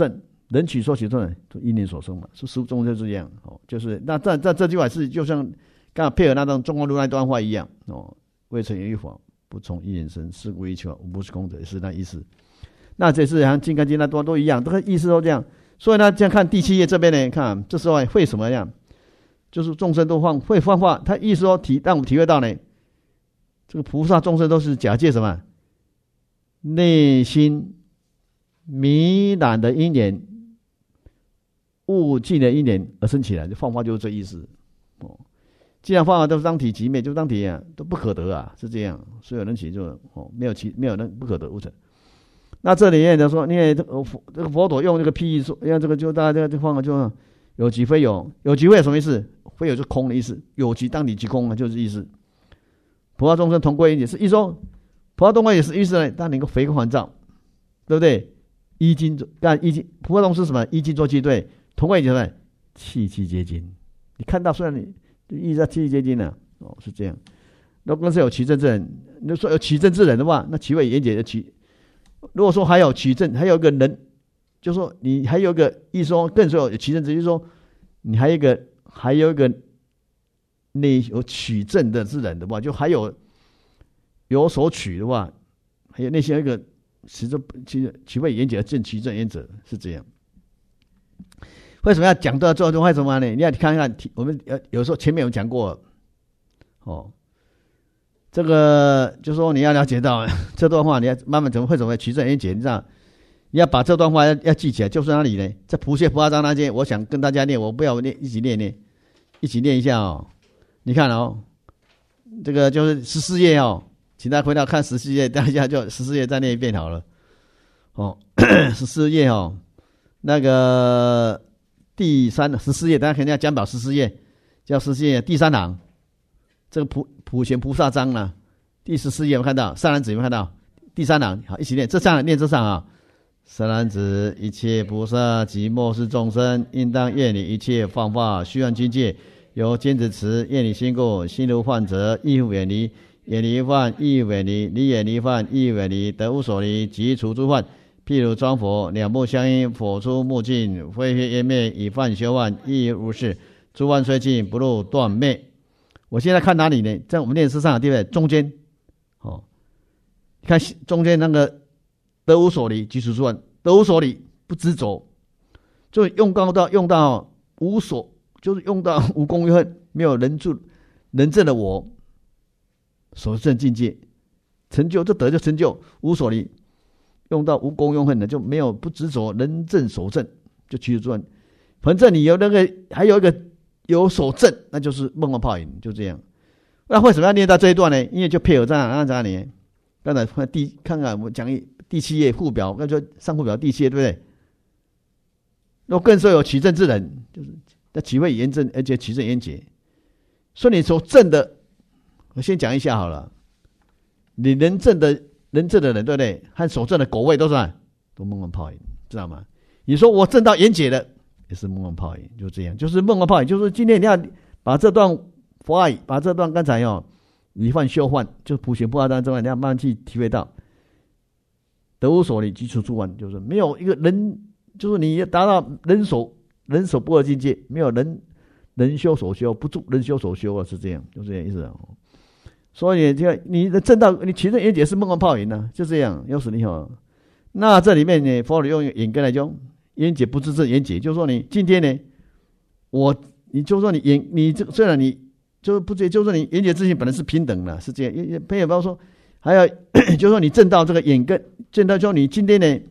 人取所取中人，因缘所生嘛，是书中就是这样哦，就是那这这这句话是就像刚才配合那种中国如来段话一样哦，未成有一法，不从因缘生，是无一求，无不是空者，是那意思。那这是像金刚经那段都一样，这个意思都这样。所以呢，这样看第七页这边呢，看这时候会什么样？就是众生都放会放化，他意思说体让我们体会到呢，这个菩萨众生都是假借什么？内心迷染的因缘。物尽的因缘而生起来，就放化就是这意思哦。既然放化都是当体即灭，就当体啊，都不可得啊，是这样。所以有人起就哦，没有其没有人不可得无成。那这里面就说，因为这个佛这个佛陀用这个譬喻说，像这个就大家这个这放化就有即非有，有即非有什么意思？非有就是空的意思，有即当体即空啊，就是意思。菩萨众生同归因也是一说，菩萨同归也是意思呢，当能够回光返照，对不对？依经干依经，菩萨众是什么？依经做基对。同归就是什么？气气皆精。你看到虽然你意思气气皆精了、啊、哦，是这样。如果是有其证之人，你说有其证之人的话，那其为言解的其。如果说还有其证，还有一个人，就说你还有一个意思说更说有其证之，就是说你还有一个还有一个内有取证的之人的话，就还有有所取的话，还有内心有一个其实其其为言解的证其证言者是这样。为什么要讲到这种？为什么呢？你要看看，我们有时候前面有讲过，哦，这个就说你要了解到这段话，你要慢慢怎么会怎么取证言解，你知道？你要把这段话要要记起来，就是哪里呢？在普贤菩萨章那些，我想跟大家念，我不要念，一起念念，一起念一下哦。你看哦，这个就是十四页哦，请大家回到看十四页，大家就十四页再念一遍好了。哦，十四页哦，那个。第三十四页，大家肯定要讲到十四页，叫十四页第三行，这个普普贤菩萨章呢，第十四页有没有看到？善男子有没有看到？第三行，好，一起念，这上念这上啊。善男子，一切菩萨及末世众生，应当愿离一切放化虚幻境界，由坚持持，愿离心故，心如幻则，亦复远离，远离幻，亦远离，离远离幻，亦远离，得无所离，即除诸幻。譬如装佛，两目相应，佛出目尽，灰飞烟灭，以幻修幻，亦如是。诸幻虽尽，不入断灭。我现在看哪里呢？在我们念诗上，对不对？中间，哦，你看中间那个得无所离，即除诸幻，得无所离，不执着，就用到到用到无所，就是用到无功于恨，没有人住人证的我所证境界，成就这得就成就无所离。用到无功用恨的，就没有不执着人证所证，就其实转。反正你有那个，还有一个有所证，那就是梦幻泡影，就这样。那为什么要念到这一段呢？因为就配合这样，按哪里？刚才看第看看我讲第七页附表，那就上附表第七页，对不对？若更说有取证之人，就是那其会言证，而且取证言解。说你所证的，我先讲一下好了。你能证的。人证的人，对不对？和所证的果位都是都梦幻泡影，知道吗？你说我证到言解的，也是梦幻泡影，就这样，就是梦幻泡影。就是今天你要把这段佛爱，把这段刚才哦，离幻修幻，就是普贤菩萨章中，你要慢慢去体会到，得无所离，即除诸幻，就是没有一个人，就是你要达到人所人所不二境界，没有人人修所修，不住人修所修啊，是这样，就这样意思啊。所以这你的正道，你其实言解是梦幻泡影呢、啊，就这样。要是你好，那这里面呢，佛陀用眼根来讲，言解不自证言解，就是说你今天呢，我你就说你言你这虽然你就是不对，就是说你言解自性本来是平等的，是这样。也朋友包括说，还有就是说你证到这个眼根，证到说你今天呢，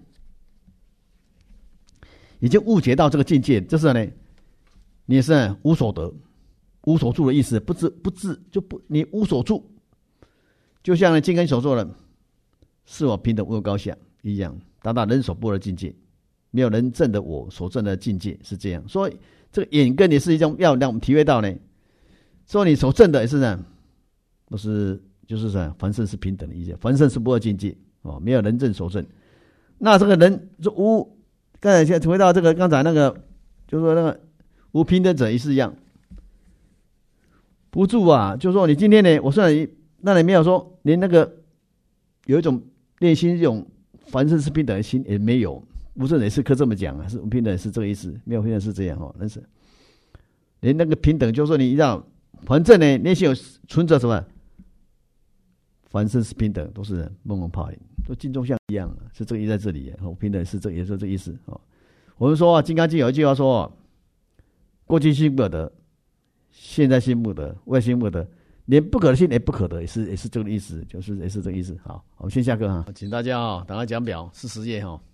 已经误解到这个境界，就是呢，你也是无所得。无所住的意思，不自不自就不你无所住，就像呢金刚所说的，是我平等无有高下一样，达到人所不的境界，没有人证的我所证的境界是这样。所以这个眼根也是一种要让我们体会到呢，说你所证的也是呢，不是就是说凡圣是平等的意思，凡圣是不二境界哦，没有人证所证。那这个人就无，刚才先回到这个刚才那个，就是说那个无平等者也是一样。不住啊，就是说你今天呢，我虽然那你没有说连那个有一种内心这种凡圣是平等的心也没有， 无神也是可这么讲啊，是平等是这个意思，没有平等是这样哦，但是连那个平等，就是说你知道，反正呢，内心有存着什么，凡事是平等，都是梦梦泡影，都镜中像一样，是这个意思在这里哦，平等是这个，也是这个意思哦。我们说啊，《金刚经》有一句话说，过去心不可得，现在心不得，未来心不得。连不可得性也不可得，也是也是这个意思，就是也是这个意思。好，我们先下课哈，请大家哦，赶快讲表四十页哈。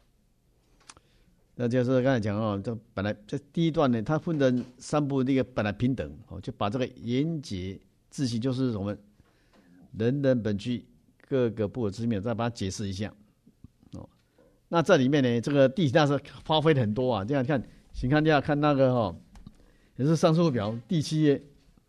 那就是刚才讲哦，这本来这第一段呢，它分成三部，那个本来平等哦，就把这个言解自性，就是我们人人本具各个不可知面，再把它解释一下哦。那这里面呢，这个地那是发挥的很多啊。这样看，请看一下看那个哈、哦，也是上述表第七页。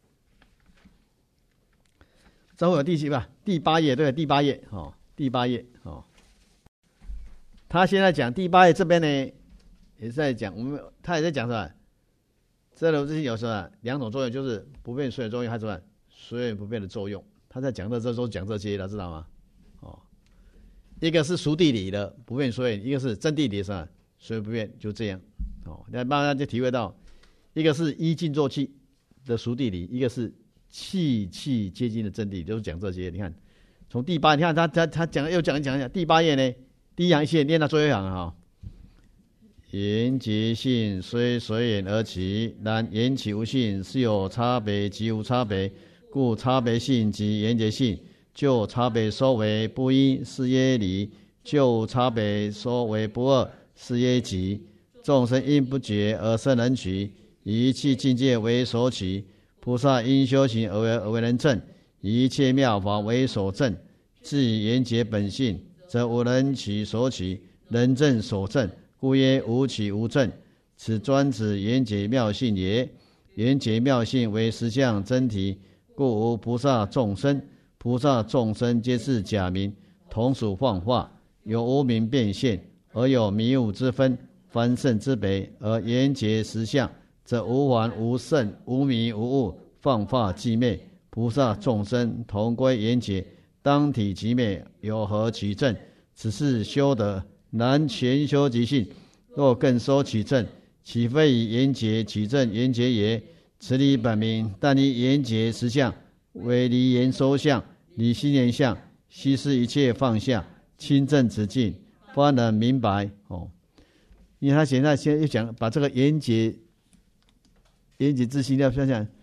这会有第七吧？第八页对，第八页哦，第八页哦。他现在讲第八页这边呢，也是在讲我们，他也在讲什么？这楼之性有什么两种作用，就是不变随缘作用，还有什么随缘不变的作用。他在讲的这都讲这些了，知道吗？哦，一个是熟地理的不变随缘，一个是真地理的什么随缘不变，就这样哦。那慢慢就体会到，一个是依静作气的熟地理，一个是气气接近的真谛，都是讲这些。你看，从第八，你看他他他讲又讲讲讲第八页呢，第一行一切念到最后一行哈。言结性虽随缘而起，然言起无性，是有差别及无差别，故差别性及言结性，就差别说为不一，是耶离；就差别说为不二，是耶集。众生因不觉而生能取，以一切境界为所取。菩萨因修行而为而为能证，以一切妙法为所证。至于言结本性，则无能取所取，能证所证，故曰无取无证。此专指言结妙性也。言结妙性为实相真体，故无菩萨众生。菩萨众生皆是假名，同属幻化，有无明变现，而有迷悟之分，凡圣之北，而言结实相，则无幻无圣，无迷无悟，放化寂灭。菩萨众生同归言结，当体即灭，有何取证？此是修德，难全修即性。若更收取证，岂非以言结取证言结也？此理本明，但以言结实相，为离言收相，离心言相，悉是一切放下，清正直径，方能明白。哦，因为他现在先又讲把这个言结。言结之心要想想，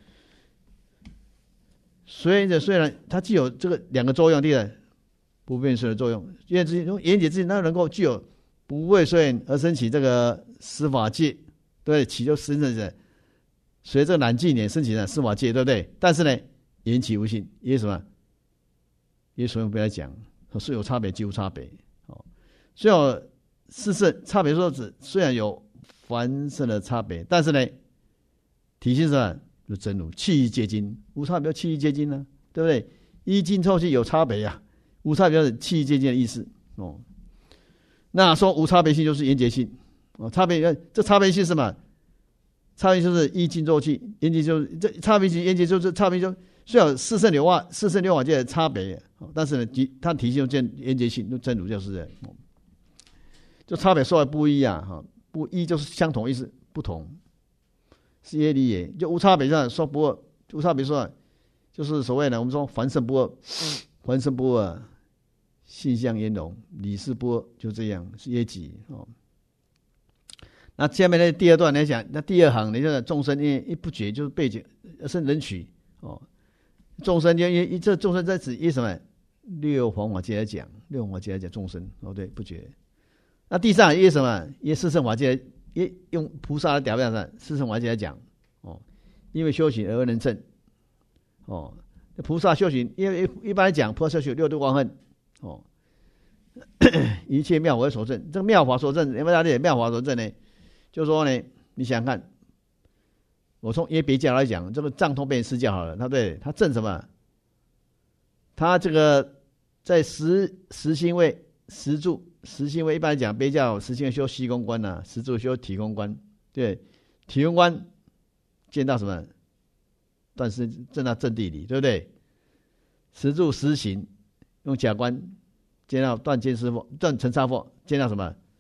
随着虽然它具有这个两个作用，第一不变随的作用，言结之心，言结之心它能够具有不为随缘而升起这个司法界，对，起就生成的，随着南纪年升起的司法界，对不对？但是呢，言起无性，因为什么？因为所以不要讲，是有差别，几乎差别。哦，虽然四圣差别说指虽然有凡圣的差别，但是呢。体性是什么？就真如，气意皆精，无差别，气意皆精呢，对不对？依精凑气有差别呀、啊，无差别是气意皆精的意思哦。那说无差别性就是言结性哦，差别这差别性是什么？差别就是依精凑气，言结就是这差别性，言结就是差别就虽然四圣六法四圣六法界的差别，但是呢，它体性就见言结性，就真如就是这样，就差别说来不一啊，哈，不一就是相同意思，不同。是耶离也，就无差别上说不二，无差别说就是所谓的我们说凡圣不二，凡圣不二，性相圆融，理事不二，就这样是耶集哦。那下面的第二段来讲，那第二行，你看众生因一不觉就是被觉而生能取哦，众生因因这众生在指以什么？六黄法界来讲，六黄法界来讲众生哦，对，不觉。那第三因什么？因四圣法界。也用菩萨来表表上，四圣法界来讲，哦，因为修行而能证，哦，菩萨修行，因为一般来讲，菩萨修行六度光恨，哦，一切妙法所证。这个妙法所证，因为大家妙法所证呢，就是说呢，你想想看，我从因别教来讲，这个藏通变施教好了，他对他证什么？他这个在十十心位十住。实性位一般来讲，别教实性修虚空观呐、啊，实住修体空观。对，体空观见到什么？但是证到正地理，对不对？实住实行用假观见到断见思惑，断尘沙惑，见到什么？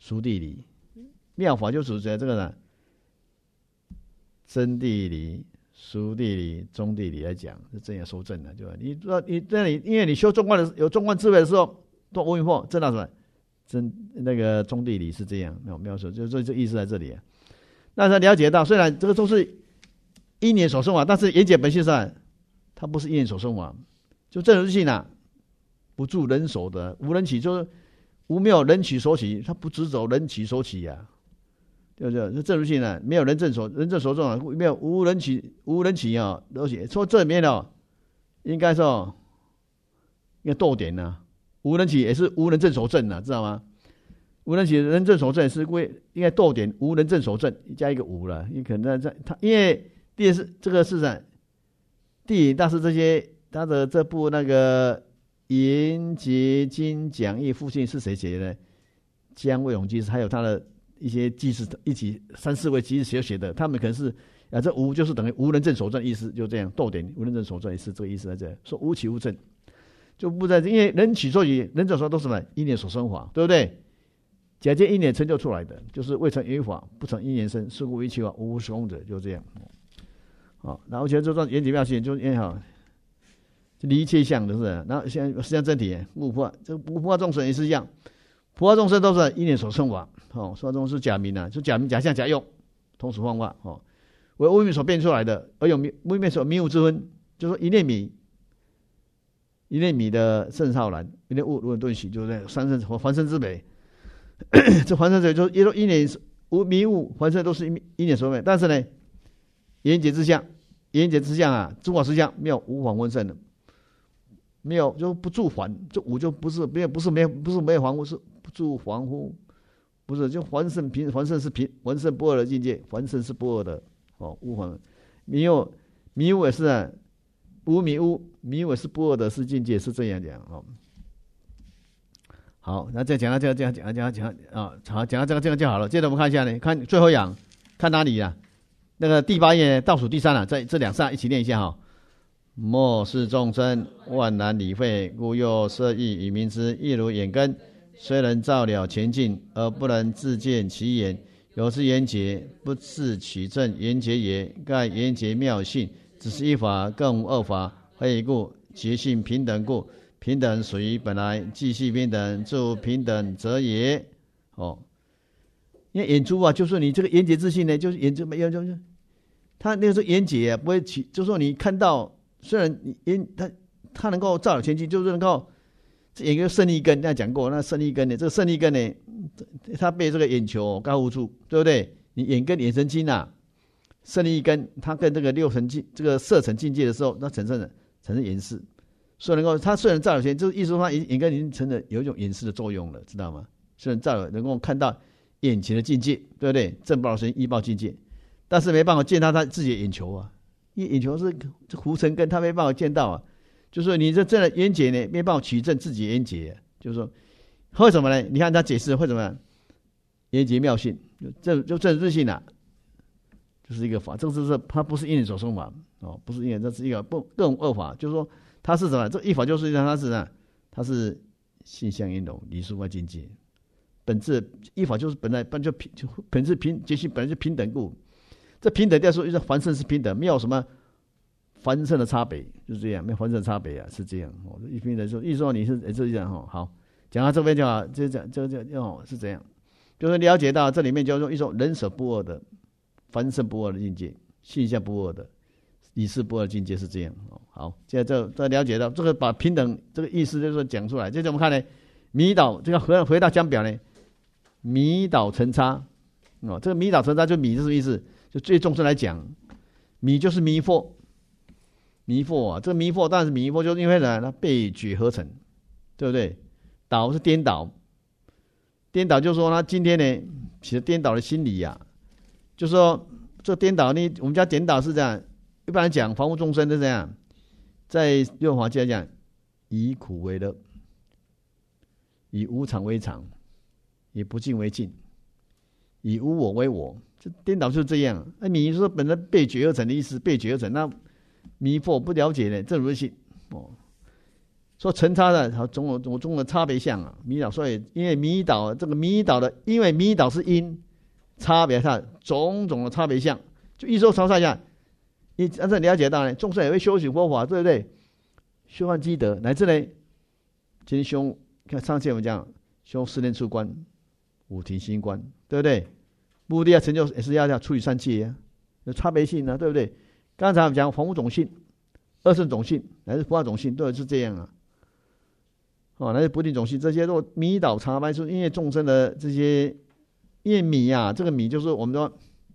熟地理。妙法就属于这个呢，真地理、熟地理、中地理来讲是这样修正的，对吧？你知道你这里，因为你修中观的有中观智慧的时候，都无云惑证到什么？真那个中地理是这样，没有描述，就这这意思在这里啊。那他了解到，虽然这个都是因缘所生法，但是缘解本性上，它不是因缘所生法，就正如性啊，不住人所得，无人起，就是无没有人起所起，它不只走人起所起呀、啊。对不对？这正如性呢，没有人正所人正所中啊，没有无人起无人起啊，而且说这里面哦，应该说应该逗点呢，无人起也是无人正所正啊，知道吗？无人起人正所正是为应该逗点无人正所正加一个无了，你可能在他因为第二是这个是什地理大师这些他的这部那个《严结经讲义》附近是谁写的呢？姜卫永居士还有他的。一些技师一起三四位技师写写的，他们可能是啊，这无就是等于无人正所证意思，就这样逗点无人正所证是这个意思在这，说无起无证，就不在，因为人起所起，人正所都是什么因缘所生法，对不对？假借因缘成就出来的，就是未成因法，不成因缘生，是故一切法无实空者，就这样。好，然后觉得这段严解妙性就也好，离一切相的是，然后现在实际上真体无破，这无破众生也是一样。普化众生都是因缘所生法，哦，说中是假名啊，就假名、假相、假用，同时幻化，哦，为无明所变出来的，而有无明所迷悟之分，就说一念迷，一念迷的甚浩然，一念悟如顿息，就是三生和凡身之美。这凡身者就是一说一念无迷悟，凡身都是一念所美，但是呢，缘觉之相，缘觉之相啊，诸法实相没有无反分身的。没有就不住还，这五就不是没有不是没有不是没有还乎，是不住还乎，不是就还胜平还胜是平还胜不二的境界，还胜是不二的哦，无还迷悟迷悟也是啊，无迷悟迷悟也是不二的是境界，是这样讲哦。好，那再讲到这个这样讲讲讲啊，好讲到这个这个就好了。接着我们看一下呢，看最后一样，看哪里啊？那个第八页倒数第三啊，在这两上一起念一下哈、哦。莫视众生万难理会，故又摄意以明之，亦如眼根，虽能照了前进，而不能自见其眼。有之言解，不自取证言解也。盖言解妙性，只是一法，更无二法。何以故？觉性平等故。平等属于本来，既系平等，就平等者也。哦，因为眼珠啊，就是你这个言解自性呢，就是眼珠没有，就是他那个是言解啊，不会起，就是说你看到。虽然你眼它它能够照了前进，就是能够这有一个胜利根，那讲过，那胜利根呢，这个胜利根呢，它被这个眼球盖护住，对不对？你眼跟眼神经啊，胜利根它跟这个六层境这个色层境界的时候，它产生了产生眼视，所以能够它虽然照了前，就是意思说它眼跟已经成了有一种眼视的作用了，知道吗？虽然照了能够看到眼前的境界，对不对？正报身依报境界，但是没办法见到他自己的眼球啊。因为眼球是糊尘根，他没办法见到啊。就是说你这这缘解呢，没办法取证自己缘解、啊。就是说，为什么呢？你看他解释为什么缘解妙性，就就正日性啊，就是一个法。这个是它不是因缘所生法哦，不是因缘，这是一个不更二法。就是说，它是什么？这一法就是它是呢，它是性相应融，离俗外境界。本质一法就是本来本就平，就本质平觉性本来就平等故。这平等调说，因为凡圣是平等，没有什么凡圣的差别，就是这样，没有凡圣的差别啊，是这样。哦，一平等说，意思说你是也是这样哈。好，讲到这边就好，就讲这个就哦是这样，就是了解到这里面叫做一种人舍不二的凡圣不二的境界，性相不二的理事不二的境界是这样。哦，好，现在这这了解到这个把平等这个意思就是说讲出来，接着我们看呢，迷倒这个回回到讲表呢，迷倒成差哦，这个迷倒成差就迷是什么意思？就对众生来讲，迷就是迷惑，迷惑啊，这个迷惑当然是迷惑，就是因为呢，它被觉合成，对不对？倒是颠倒，颠倒就是说他今天呢，其实颠倒的心理呀、啊，就是说这颠倒呢，我们家颠倒是这样，一般来讲，凡夫众生是这样，在六法界来讲，以苦为乐，以无常为常，以不净为净，以无我为我。这颠倒就是这样。那迷说本来被觉而成的意思，被觉而成，那迷惑不了解呢，正如性哦。 说成差的，好种种种的差别相啊，迷倒，所以因为迷倒这个迷倒的，因为迷倒是因，差别它种种的差别相，就一说朝下一下，你按照了解到呢，众生也会修行佛法，对不对？修换积德，乃至呢，今天修，看上次我们讲修四念处观、五停心观，对不对？目的要成就也是要要处理三界啊，有差别性啊，对不对？刚才我们讲凡夫种性、二圣种性，乃至菩萨种性，都是这样啊。哦，那些不定种性，这些都迷倒茶白是因为众生的这些，因为迷啊，这个迷就是我们说，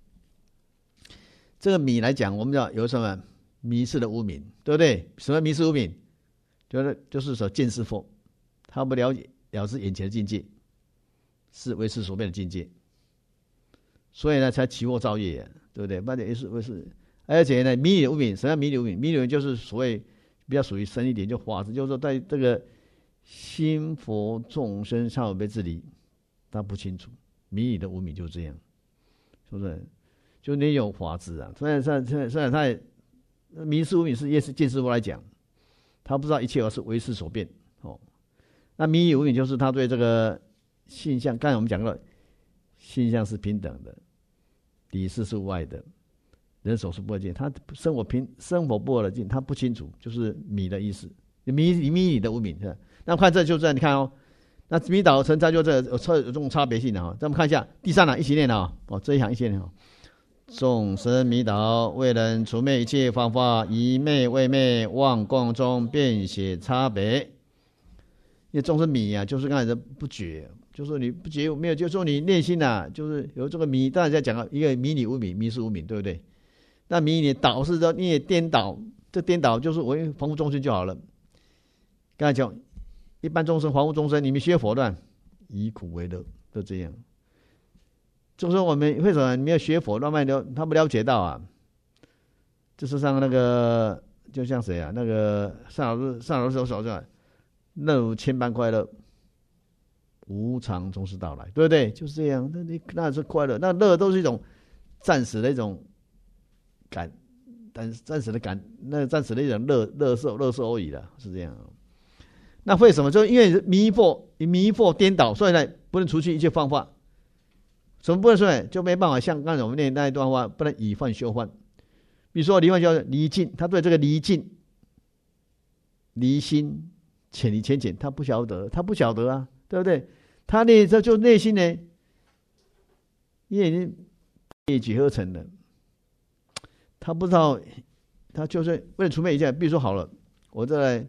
这个迷来讲，我们要有什么迷失的无明，对不对？什么迷失无明？就是就是说见识佛，他不了解了知眼前的境界，是为识所变的境界，所以呢才起惑造业，对不对？不然也是为是，而且呢迷离无明，什么叫迷离无明？迷离无明就是所谓比较属于深一点，就法子，就是说在这个。心佛众生差有被治理，他不清楚，迷你的无明就这样，是不是？就你有法子啊，虽然虽然虽然他也迷失无明是也是见识佛来讲，他不知道一切都是为识所变哦。那迷你无明就是他对这个性相，刚才我们讲过，性相是平等的，理事是无碍的，人手是不二境，他生活平生活不二的境，他不清楚，就是迷的意思，迷迷你的无明是吧？那看这就这，你看哦，那迷倒成差就这有有这种差别性的哈。咱们看一下第三行一起念啊，哦这一行一起念哦。众生迷倒，未能除灭一切方法，以昧为昧，妄共中变写差别。因为众生迷啊，就是刚才的不觉，就是你不觉没有，就是说你内心啊，就是有这个迷。当然在讲一个迷你无明，迷失无明，对不对？那迷你倒是说你也颠倒，这颠倒就是我防护众生就好了。刚才讲。一般众生、凡夫众生，你们学佛的，以苦为乐，都这样。就说我们为什么你没有学佛，慢慢了他不了解到啊？就是像那个，就像谁啊？那个上老师，上老师所说，乐如千般快乐，无常总是到来，对不对？就是这样。那你那是快乐，那乐都是一种暂时的一种感，但暂时的感，那暂时的一种乐乐受乐受而已的，是这样。那为什么？就因为迷惑、迷惑颠倒，所以呢，不能除去一切方法。什么不能说呢？就没办法像刚才我们念那一段话，不能以幻修幻。比如说离幻修离境，他对这个离境、离心、浅离浅浅，他不晓得，他不晓得啊，对不对？他呢，这就内心呢，因为已经业聚合成了，他不知道，他就是为了除灭一切。比如说好了，我再来。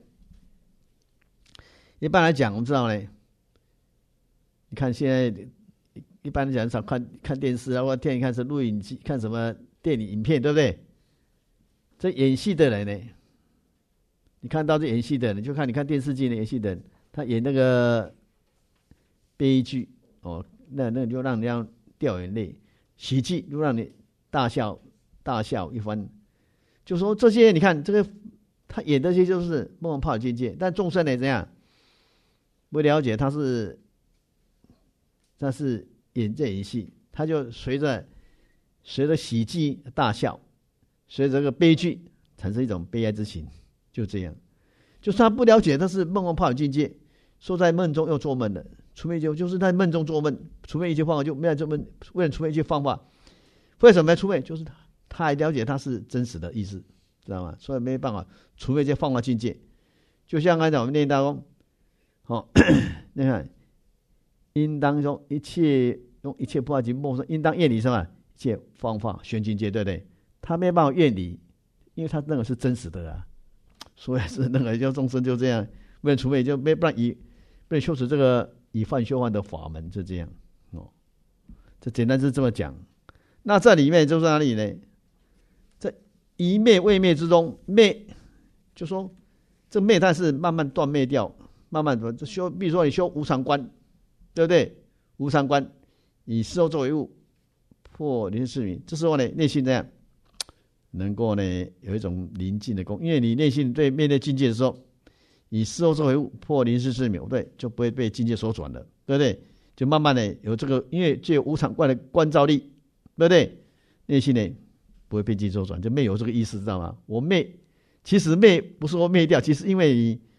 一般来讲，我们知道呢，你看现在一般来讲少看看电视啊，或者电影看是录影机，看什么电影影片，对不对？这演戏的人呢，你看到这演戏的人，就看你看电视剧的演戏的人，他演那个悲剧哦，那那就让人家掉眼泪；喜剧就让你大笑大笑一番。就说这些，你看这个他演这些就是梦幻泡影境界，但众生呢怎样？不了解他是，他是演这演戏，他就随着随着喜剧大笑，随着这个悲剧产生一种悲哀之情，就这样。就是他不了解他是梦幻泡影境界，说在梦中又做梦的，除非就就是在梦中做梦，除非一切方法就没有做梦，为了除非一切方法，为什么除非？就是他他还了解他是真实的意思，知道吗？所以没办法除非一切方法境界，就像刚才我们念到。好、哦，你看，应当用一切用一切菩萨行梦说，应当愿离什么？一切方法玄境界，对不对？他没办法愿离，因为他那个是真实的啊，所以是那个叫众生就这样，为了除非就没办法以，不能修持这个以幻修幻的法门，就这样哦。这简单是这么讲。那这里面就是哪里呢？在一灭未灭之中，灭就说这灭，但是慢慢断灭掉。慢慢的修，比如说你修无常观，对不对？无常观以事后作为物，破临世明。这时候呢，内心这样能够呢有一种宁静的功，因为你内心对面对境界的时候，以事后作为物，破临世世明，对，就不会被境界所转了，对不对？就慢慢的有这个，因为具有无常观的观照力，对不对？内心呢不会被境界所转，就没有这个意思，知道吗？我灭，其实灭不是说灭掉，其实因为你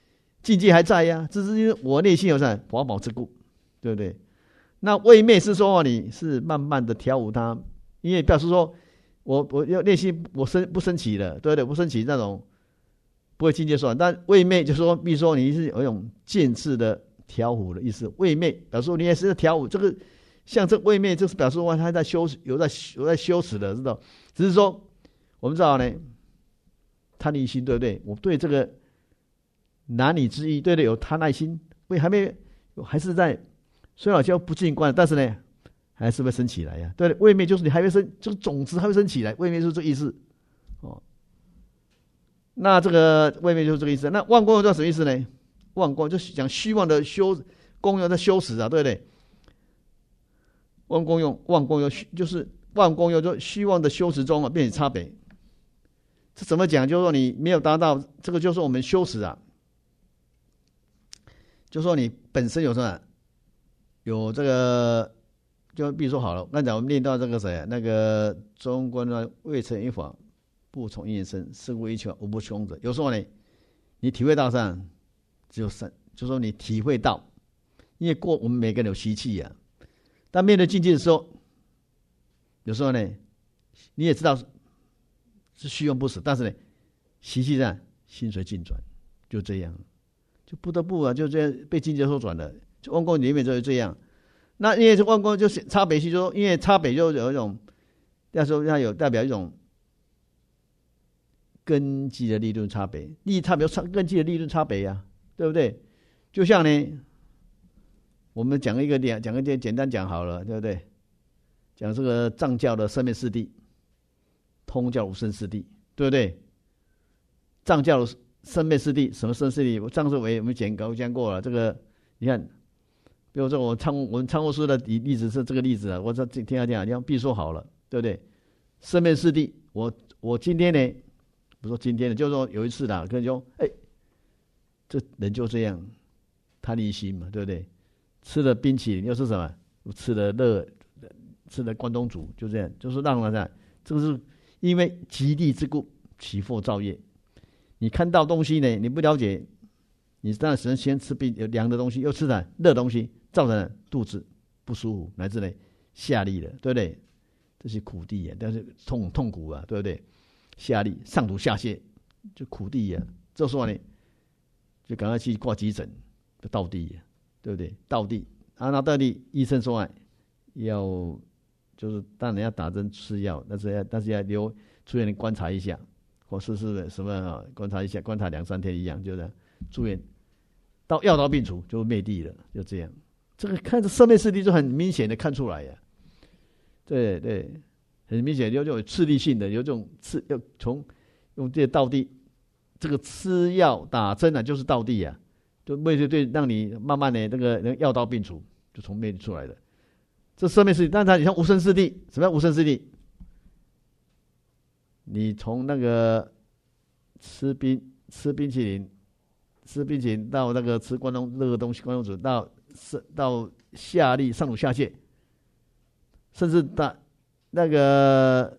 境界还在呀，只是因为我内心有啥法宝之故，对不对？那位昧是说你是慢慢的调伏它，因为表示说我我要内心我升不升起了，对不对？不升起那种不会境界说，但位昧就是说，比如说你是有一种渐次的调伏的意思，位昧表示说你也是在调伏，这个像这位昧就是表示说他在修有在有在修持的，知道？只是说我们知道呢，贪离心，对不对？我对这个男女之意，对不对？有贪爱心，为还没还是在。虽然好像不进观，但是呢，还是会升起来呀、啊。对，位昧就是你还会升，这个种子还会升起来，位昧就是这个意思。哦，那这个位昧就是这个意思。那忘功用叫什么意思呢？忘功就是讲虚妄的修功用在修持啊，对不对？忘功用，忘功用就是忘功用，就虚妄的修持中啊，变成差别。这怎么讲？就是说你没有达到这个，就是我们修持啊，就说你本身有什么？有这个，就比如说好了，刚才我们念到这个谁，那个中观呢，未成一法，不从因缘生，是故一切无不空者。有时候呢，你体会到上，只有三，就说你体会到，因为过我们每个人有习气呀、啊，但面对境界的时候，有时候呢，你也知道是虚妄不实，但是呢，习气上心随境转，就这样，就不得不啊，就这样被境界所转了。就忘功里面就是这样，那因为这忘功就是差别性，就说因为差别就有一种，要说它有代表一种根基的利润差别，利差别差根基的利润差别呀、啊，对不对？就像呢，我们讲一个点，讲一点简单讲好了，对不对？讲这个藏教的生灭四谛，通教无生四谛，对不对？藏教的生灭四谛，什么生四谛？上次我我们讲过讲过了，这个你看。比如说我参我们参过书的例子是这个例子啊，我说听下听下，你看必说好了，对不对？生灭四谛，我我今天呢，不说今天的，就是说有一次啦，跟人说，哎，这人就这样，贪离心嘛，对不对？吃了冰淇淋又是什么？吃了热，吃了关东煮，就这样，就是让人家这个是因为极地之故起惑造业。你看到东西呢，你不了解，你当然只能先吃冰有凉的东西，又吃了热东西。造成肚子不舒服，乃至呢下痢了，对不对？这是苦地啊，但是痛痛苦啊，对不对？下痢、上吐下泻，就苦地啊。这时候呢，就赶快去挂急诊，就倒地啊，对不对？倒地啊，那倒地，医生说啊，要就是当然要打针吃药，但是要但是要留住院观察一下，或是是什么、啊、观察一下，观察两三天一样，就是住院到药到病除就灭地了，就这样。这个看着生灭四谛就很明显的看出来呀、啊，对对，很明显有这种次第性的，有这种次要从用这道地，这个吃药打针啊，就是道地啊，就灭对对，让你慢慢的那个那个药到病除，就从灭出来的。这生灭四谛，但是它你像无生四谛，什么叫无生四谛？你从那个吃冰吃冰淇淋，吃冰淇淋到那个吃关东热的东西，关东煮到。是到下痢、上吐下泻，甚至打那个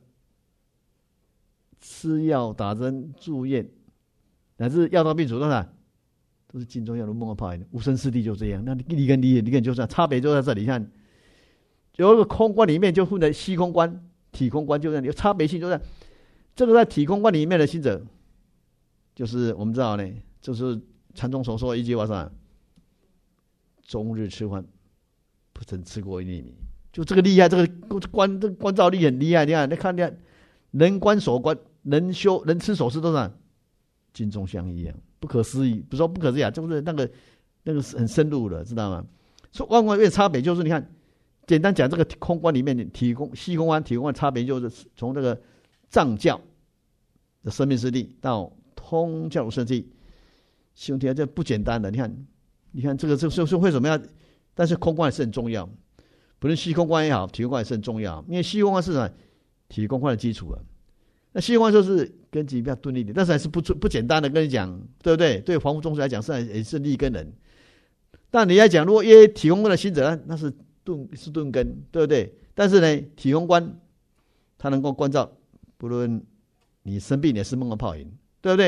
吃药、打针、住院，乃至药到病除，多少都是经中药的梦幻泡影。无生四谛就这样，那你跟你你跟就是差别就在这里。看，有一个空观里面就分成虚空观、体空观，就这样有差别性，就在这个在体空观里面的行者，就是我们知道呢，就是禅宗所说的一句话上。终日吃饭，不曾吃过一粒米，就这个厉害，这个观这个观照力很厉害。你看，你看，你看，能观所观，能修能吃所吃，都是金钟相一样，不可思议。不说不可思议啊，就是那个那个很深入的，知道吗？说万观的差别就是，你看，简单讲这个空观里面体空虚空观、体空观差别，就是从这个藏教的生命四谛到通教无生谛，兄弟啊，这不简单的，你看。你看这个，这是是为什么要？但是空观也是很重要，不论虚空观也好，体空观也是很重要。因为虚空观是什么？体空观的基础啊。那虚空观就是根基比较钝一点，但是还是不不简单的。跟你讲，对不对？对凡夫众生来讲，是也是利根人。但你来讲，如果因为体空观的行者，那是钝是钝根，对不对？但是呢，体空观它能够关照，不论你生病也是梦幻泡影，对不对？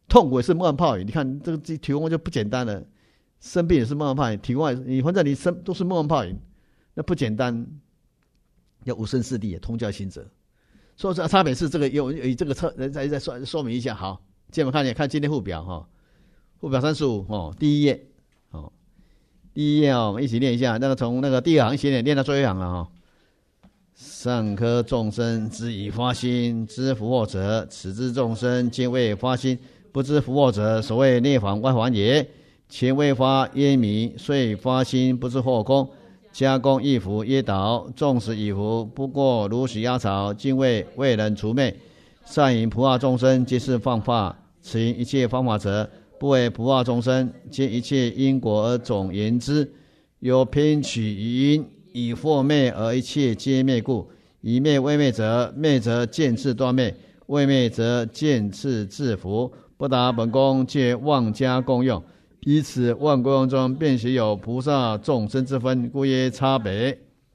痛苦也是梦幻泡影。你看这个体空就不简单了，生病也是梦幻泡影，体空你反正你生都是梦幻泡影，那不简单。要无生四谛，通教行者。所以差别是这个有有这个测再再说说明一下。好，接着我们看一下，看今天附表哈，附表三十五哦，第一页哦，第一页哦，我们一起念一下。那个从那个第二行写念，念到最后一行了哈。上科众生之以发心，知福祸者，此之众生皆为发心；不知福祸者，所谓内防外患也。前未发焉迷，遂发心，不知祸功。加工一福耶倒，纵使以福，不过如许鸦草，竟未为人除魅。善引菩萨众生，皆是放法。此因一切方法者，不为菩萨众生，皆一切因果而总言之。有偏取于因，以惑昧而一切皆灭故。以昧为昧者，昧则见次断昧；为昧则见次自福。不达本功，皆妄加共用。以此万功用中，便许有菩萨众生之分，故曰差别。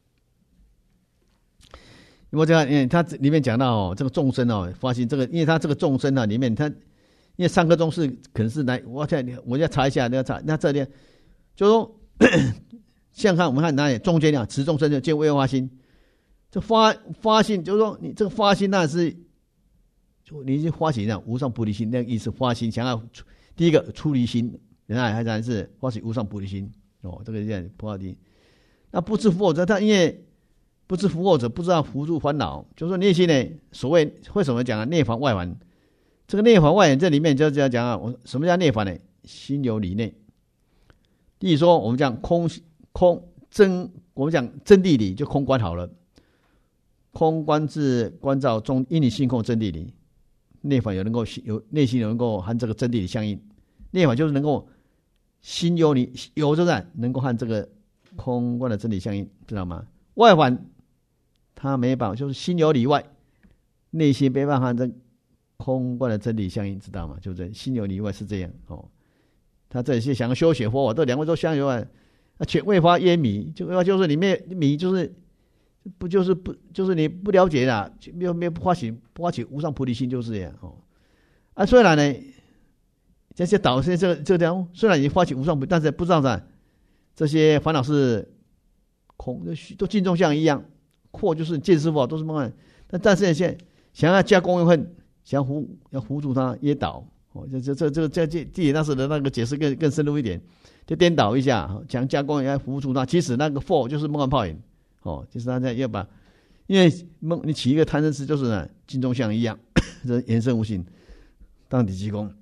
因为这样，因为它里面讲到哦，这个众生哦，发心这个，因为它这个众生啊，里面它，因为上科宗是可能是来，我再我要查一下，那查那这里就说，像看我们看哪里中间啊，持众生就见为发心，这发发心就是说你这个发心那是，就你是发起那无上菩提心那个意思，发心想要第一个出离心。人爱还然是发起无上菩提心哦，这个叫菩萨心。那不知福祸者，他因为不知福祸者，不知道扶助烦恼，就是说内心呢，所谓为什么讲啊内防外烦？这个内防外烦这里面就这样讲啊，我什么叫内防呢？心有理内。例如说我们讲空空真，我们讲真谛理就空观好了，空观自观照中因你性空真谛理，内防有能够有内心有能够和这个真谛理相应。内防就是能够心有你有这个能够和这个空观的真理相应，知道吗？外环他没办法，就是心有里外，内心没办法和这空观的真理相应，知道吗？就是心有里外是这样哦。他这里是想要修学佛法，这两位都相有啊，全未发焉迷，就就是里面迷就是不就是不就是你不了解啦，没有没有不发起不发起无上菩提心就是这样哦。啊，虽然呢。这些导师这个这个地方虽然已经发起无上菩提，但是不知道啥，这些烦恼是空，都尽众相一样，惑就是见思惑都是梦幻。但但是现在想要加功用恨，想要扶要扶助他噎倒，哦，这这这这这这这当时的那个解释更更深入一点，就颠倒一下，想加功要扶助他，其实那个惑就是梦幻泡影，哦，就是大家要把，因为梦你起一个贪嗔痴就是呢尽众相一样，这言深无形，当体积功。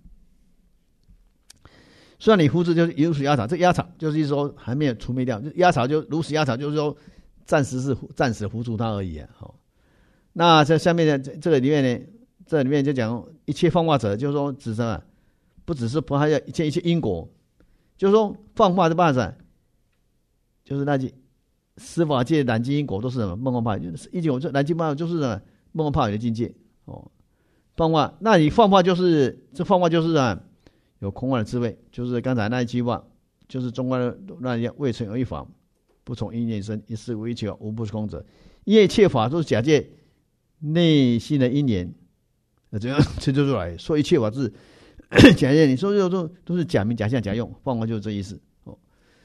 虽然你扶持就是如实鸦草，这鸦草就是说还没有除灭掉，鸦草就如实鸦草，就是说暂时是暂时扶助它而已啊。好，那这下面的这个里面呢，这里面就讲一切放化者，就是说指什么？不只是不还有一切一切因果，就是说放化的办法，就是那些司法界染尽因果都是什么梦幻泡影，就是一种染尽泡就是什么梦幻泡影的境界哦。放化，那你放化就是这放化就是啊。有空幻的智慧，就是刚才那一句话，就是中观的那样未成有一法，不从因缘生，一事无一切，无不是空者。因为一切法都是假借内心的因缘，这样成就出来，说一切法是假借，你说都都是假名假相假用，放光就是这意思。哦，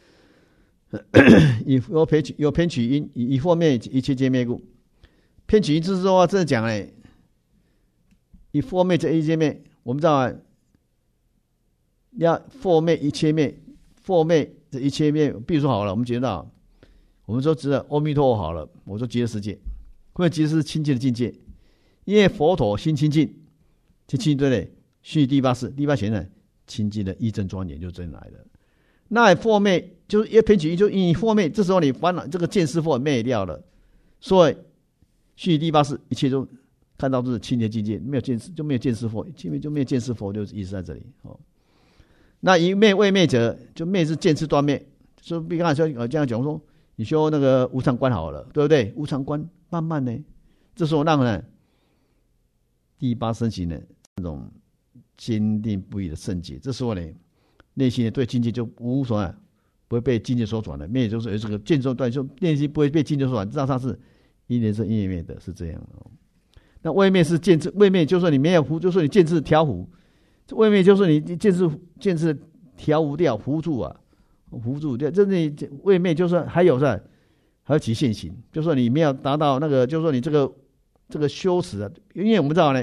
以有偏取有偏取因，以以惑灭一切皆灭故。偏取因就是说，这讲嘞，以惑灭这一切灭，我们知道啊。要惑灭一切灭，惑灭这一切灭。比如说好了，我们觉得，我们说知道阿弥陀佛好了，我说极乐世界，因为极乐是清净的境界，因为佛陀心清净，就清净对嘞。续第八世，第八贤呢，清净的一真庄严就真来了。那惑灭就是一偏取，就你惑灭，这时候你烦恼这个见识惑灭掉了，所以续第八世一切都看到都是清净境界，没有见识就没有见识惑，就没有见识佛，就是意思在这里哦。那以昧为昧者，就昧是见次断灭。所以比刚才说这样讲说，你修那个无常观好了，对不对？无常观慢慢呢，这时候让呢第八升起呢那种坚定不移的圣洁。这时候呢，内心对境界就无所谓，不会被境界所转的。灭就是有这个见受断，就内心不会被境界所转，知道它是因缘生因缘灭的，是这样的。那为昧是见次，为昧就是说你没有福，就是说你见次调伏。 位灭就是你见识见识调无掉糊住啊，糊住掉，这你位灭就是还有是还有起现行，就说你没有达到那个，就说你这个这个修持啊，因为我们知道呢，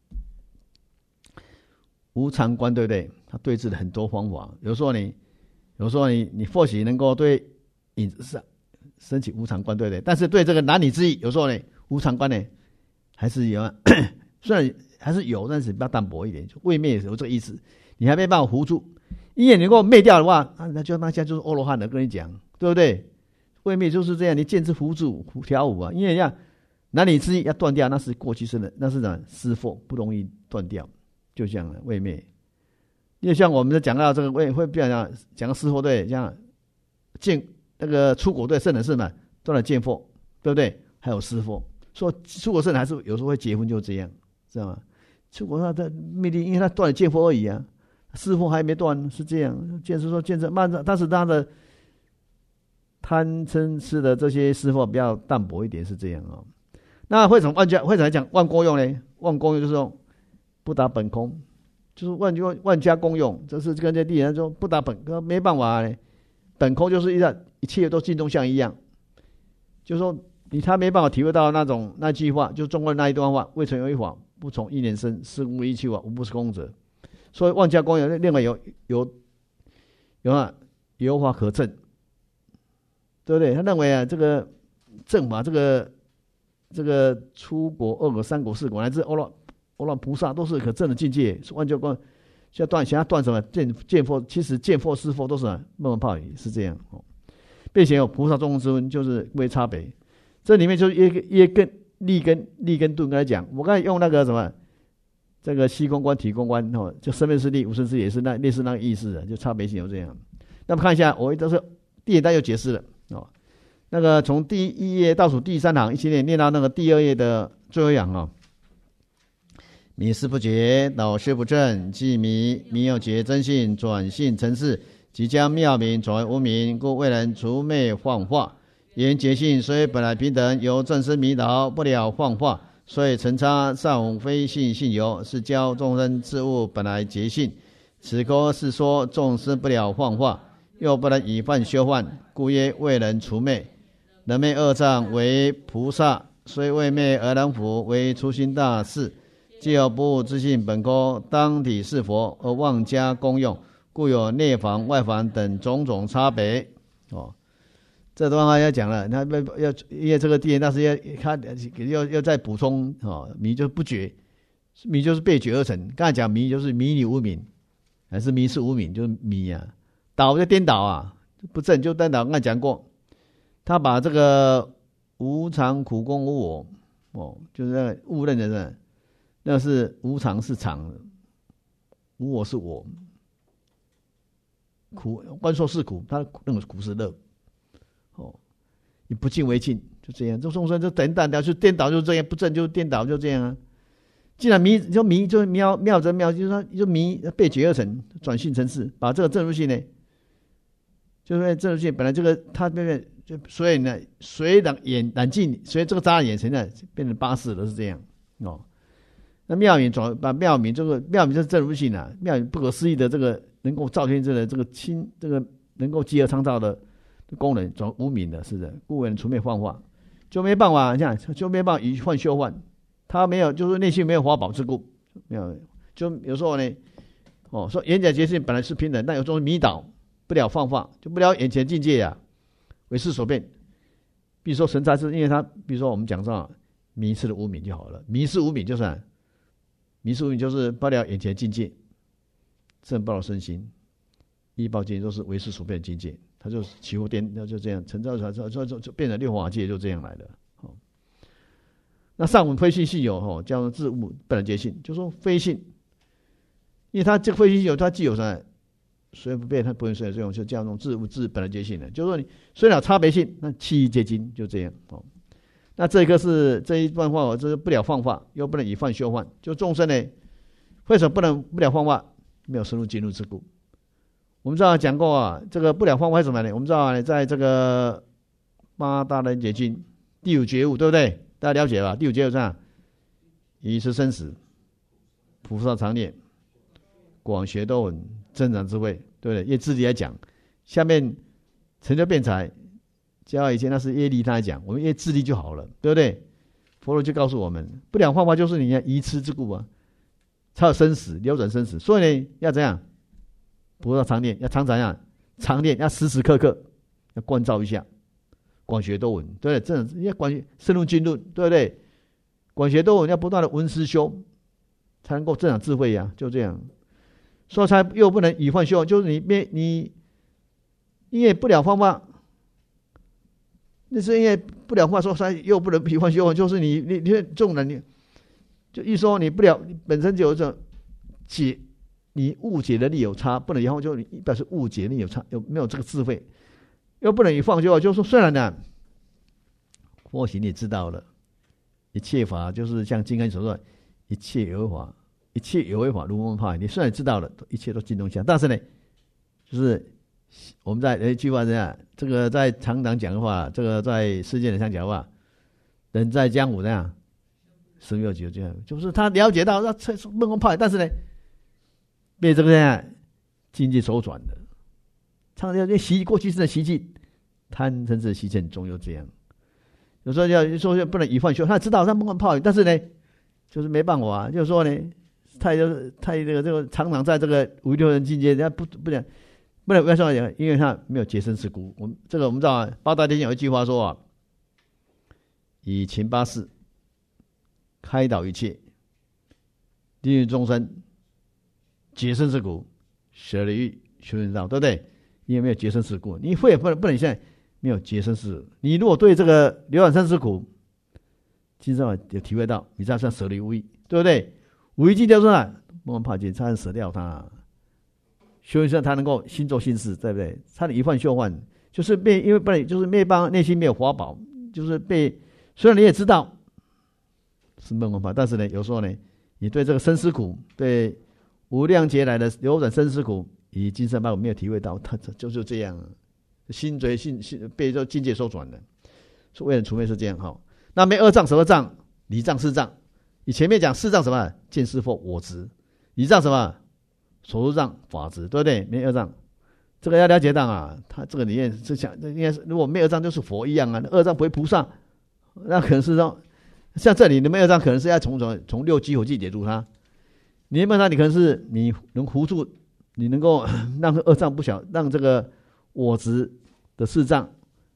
无常观对不对？它对治了很多方法，有时候你有时候你你或许能够对引是升起无常观对不对？但是对这个男女之意，有时候呢无常观呢还是有，虽然还是有，但是比较淡薄一点，就未灭有这个意思，你还没办法糊住。因为你能够灭掉的话，那就那现在就是阿罗汉了，跟你讲，对不对？未灭就是这样，你见之糊住调舞啊，因为像男女之意要断掉，那是过去生的，那是呢师父不容易断掉，就像未灭。因为像我们讲到这个会会比较讲讲个师父对，像见那个出国对圣人是嘛，断了见佛，对不对？还有师父，说出国圣人还是有时候会结婚，就这样，知道吗？出国他的魅力，因为他断了见佛而已啊，师父还没断，是这样。见是说见证慢着，但是他的贪嗔痴的这些师父比较淡薄一点，是这样啊、哦。那为什么万家为什么讲万功用呢？万功用就是说不达本空，就是万家万家公用，这是跟这地人说不达本，没办法呢。本空就是一一切都镜中像一样，就是说你他没办法体会到那种那句话，就中国那一段话：未曾有一法不从一念生，是无一切法无不是空者。所以万家公用，另外有有有啊有法可证。对不对？他认为啊，这个正法，这个这个出国、二果、三果、四果，乃至阿罗阿罗菩萨，都是可证的境界。万教观要断，想要断什么？见见佛，其实见佛、识佛都是梦幻泡影，是这样。哦，并且有菩萨众之分，就是微差别。这里面就是耶耶根、利根、利根顿来讲，我刚才用那个什么，这个虚空观、体空观，哦，就生灭是力，无生是也是那类似那个意思的，就差别性有这样。那么看一下，我都是第一代又解释了。哦，那个从第一页倒数第三行一起念念到那个第二页的最后一行啊、哦。迷思不觉，导学不正，即迷迷有觉真性，转性成事，即将妙明转为无明，故未能除魅幻化。言觉性虽本来平等，由正思迷导，不了幻化，所以成差上无非性性有，是教众生自物本来觉性。此歌是说众生不了幻化。又不能以幻修幻，故曰未能除魅。人灭二障为菩萨，虽未灭而能伏，为初心大事。既有不悟之性本空，当体是佛，而妄加功用，故有内防外防等种种差别。哦，这段话要讲了，他要因为这个地大师要他要要再补充哦，迷就是不觉，迷就是被觉而成。刚才讲迷就是迷你无明，还是迷是无明，就是迷啊。倒就颠倒啊，不正就颠倒。刚才讲过，他把这个无常、苦、空、无我，哦，就是那个误认的人，那是无常是常，无我是我，苦观说是苦，他认为苦是乐，哦，以不净为净，就这样。这众生就颠倒掉，就颠倒就这样，不正就颠倒就这样啊。既然迷就迷就妙妙则妙，就是说就迷被觉而成，转性成事，把这个正如性呢。就是正如性本来这个它变变就所以呢，随染眼染尽，随这个扎眼神呢变成八识了，是这样哦。那妙明转把妙明这个妙明就是正如性啊，妙明不可思议的这个能够造天之的这个清这个能够集合创造的功能转无明的，是的，故为除灭幻化，就没办法，这样就没办法以幻修幻，他没有就是内心没有法宝之故，没有就有时候呢，哦说眼角觉性本来是平等，但有时候迷倒。不了幻化，就不了眼前境界呀、啊，为事所变。比如说神差是，因为他，比如说我们讲上迷失的无明就好了，迷失无明就是、啊、迷失无明就是不了眼前境界，正不了身心，依报境都是为事所变的境界，他就起伏颠，就这样成造出来，就就就变成六法界，就这样来的。哦，那上文非性性有，哦，叫做自物本来觉性，就说非性，因为他这个非性性有，它既有啥？虽然不变，它不会随作用，就叫那种自物自本来觉性的。就是说你虽然有差别性，那气意皆精，就这样哦。那这个是这一段话，我这是不了幻化，又不能以幻修幻。就众生呢，为什么不能不了幻化？没有深入进入之故。我们知道讲过啊，这个不了幻化是什么呢？我们知道啊，在这个八大人觉经第五觉悟，对不对？大家了解吧？第五觉悟是啥？一是生死，菩萨常念。 广学多闻，增长智慧，对不对？业自己来讲，下面成就辩才，教以前那是业力，他来讲，我们业自力就好了，对不对？佛陀就告诉我们，不良方法就是你要愚痴之故啊，才有生死，流转生死。所以呢，要怎样？不要常练，要常常样常练，要时时刻刻要关照一下，广学多闻，对不对？这样要广深入经论，对不对？广学多闻，要不断的闻思修，才能够增长智慧呀、啊，就这样。所以才又不能以幻修，就是你没你因为不了方法。那是因为不了话说，他又不能批判修，就是你你你这种人，你就一说你不了，你本身就有一种解，你误解能力有差，不能以后就你表示误解能力有差，有没有这个智慧，又不能以放修，就是说虽然呢，或许你知道了，一切法就是像金刚所说，一切有为法，一切有为法如梦幻，你虽然知道了，一切都尽动相，但是呢，就是。我们在有一句话这样，这个在常常讲的话，这个在世界人上讲的话，人在江湖这样，十有九这样，就是他了解到那梦幻泡，但是呢，被这个这样境界周转的，常常习过去式的习气，贪嗔痴习气总有这样。有时候要说不能以幻修，他知道他梦幻泡，但是呢，就是没办法、啊，就是说呢，他就是他这个这个常常在这个无六人境界，人家不不讲。不能为什么讲？因为他没有洁身自故。我们这个我们知道啊，八大天经有一句话说啊：“以勤八事开导一切，利益众生，洁身自故，舍离欲，修人道，对不对？因为没有洁身自故，你会不能不能现在没有洁身自。你如果对这个流转生死苦，今生有体会到，你这样算舍离无益，对不对？无益境就是啊，梦幻泡尽，才能舍掉它。修行上他能够心做心事，对不对？他的一幻修幻，就是被因为不然就是灭帮内心没有法宝，就是被虽然你也知道是梦幻泡，但是呢，有时候呢，你对这个生死苦，对无量劫来的流转生死苦，以今生般没有体会到，他就是这样，心随心心被这境界收转的，所以为人除灭是这样哈。那没二障什么障？离障四障。你前面讲四障什么？见思惑我执。离障什么？所入障法执，对不对？没二障，这个要了解到啊，他这个理念是想，应该是如果没二障就是佛一样啊，二障不会菩萨，那可能是让像这里你没二障，可能是要从从从六基火去解除它。你没二障，你可能是你能扶住，你能够让二障不小，让这个我执的四障、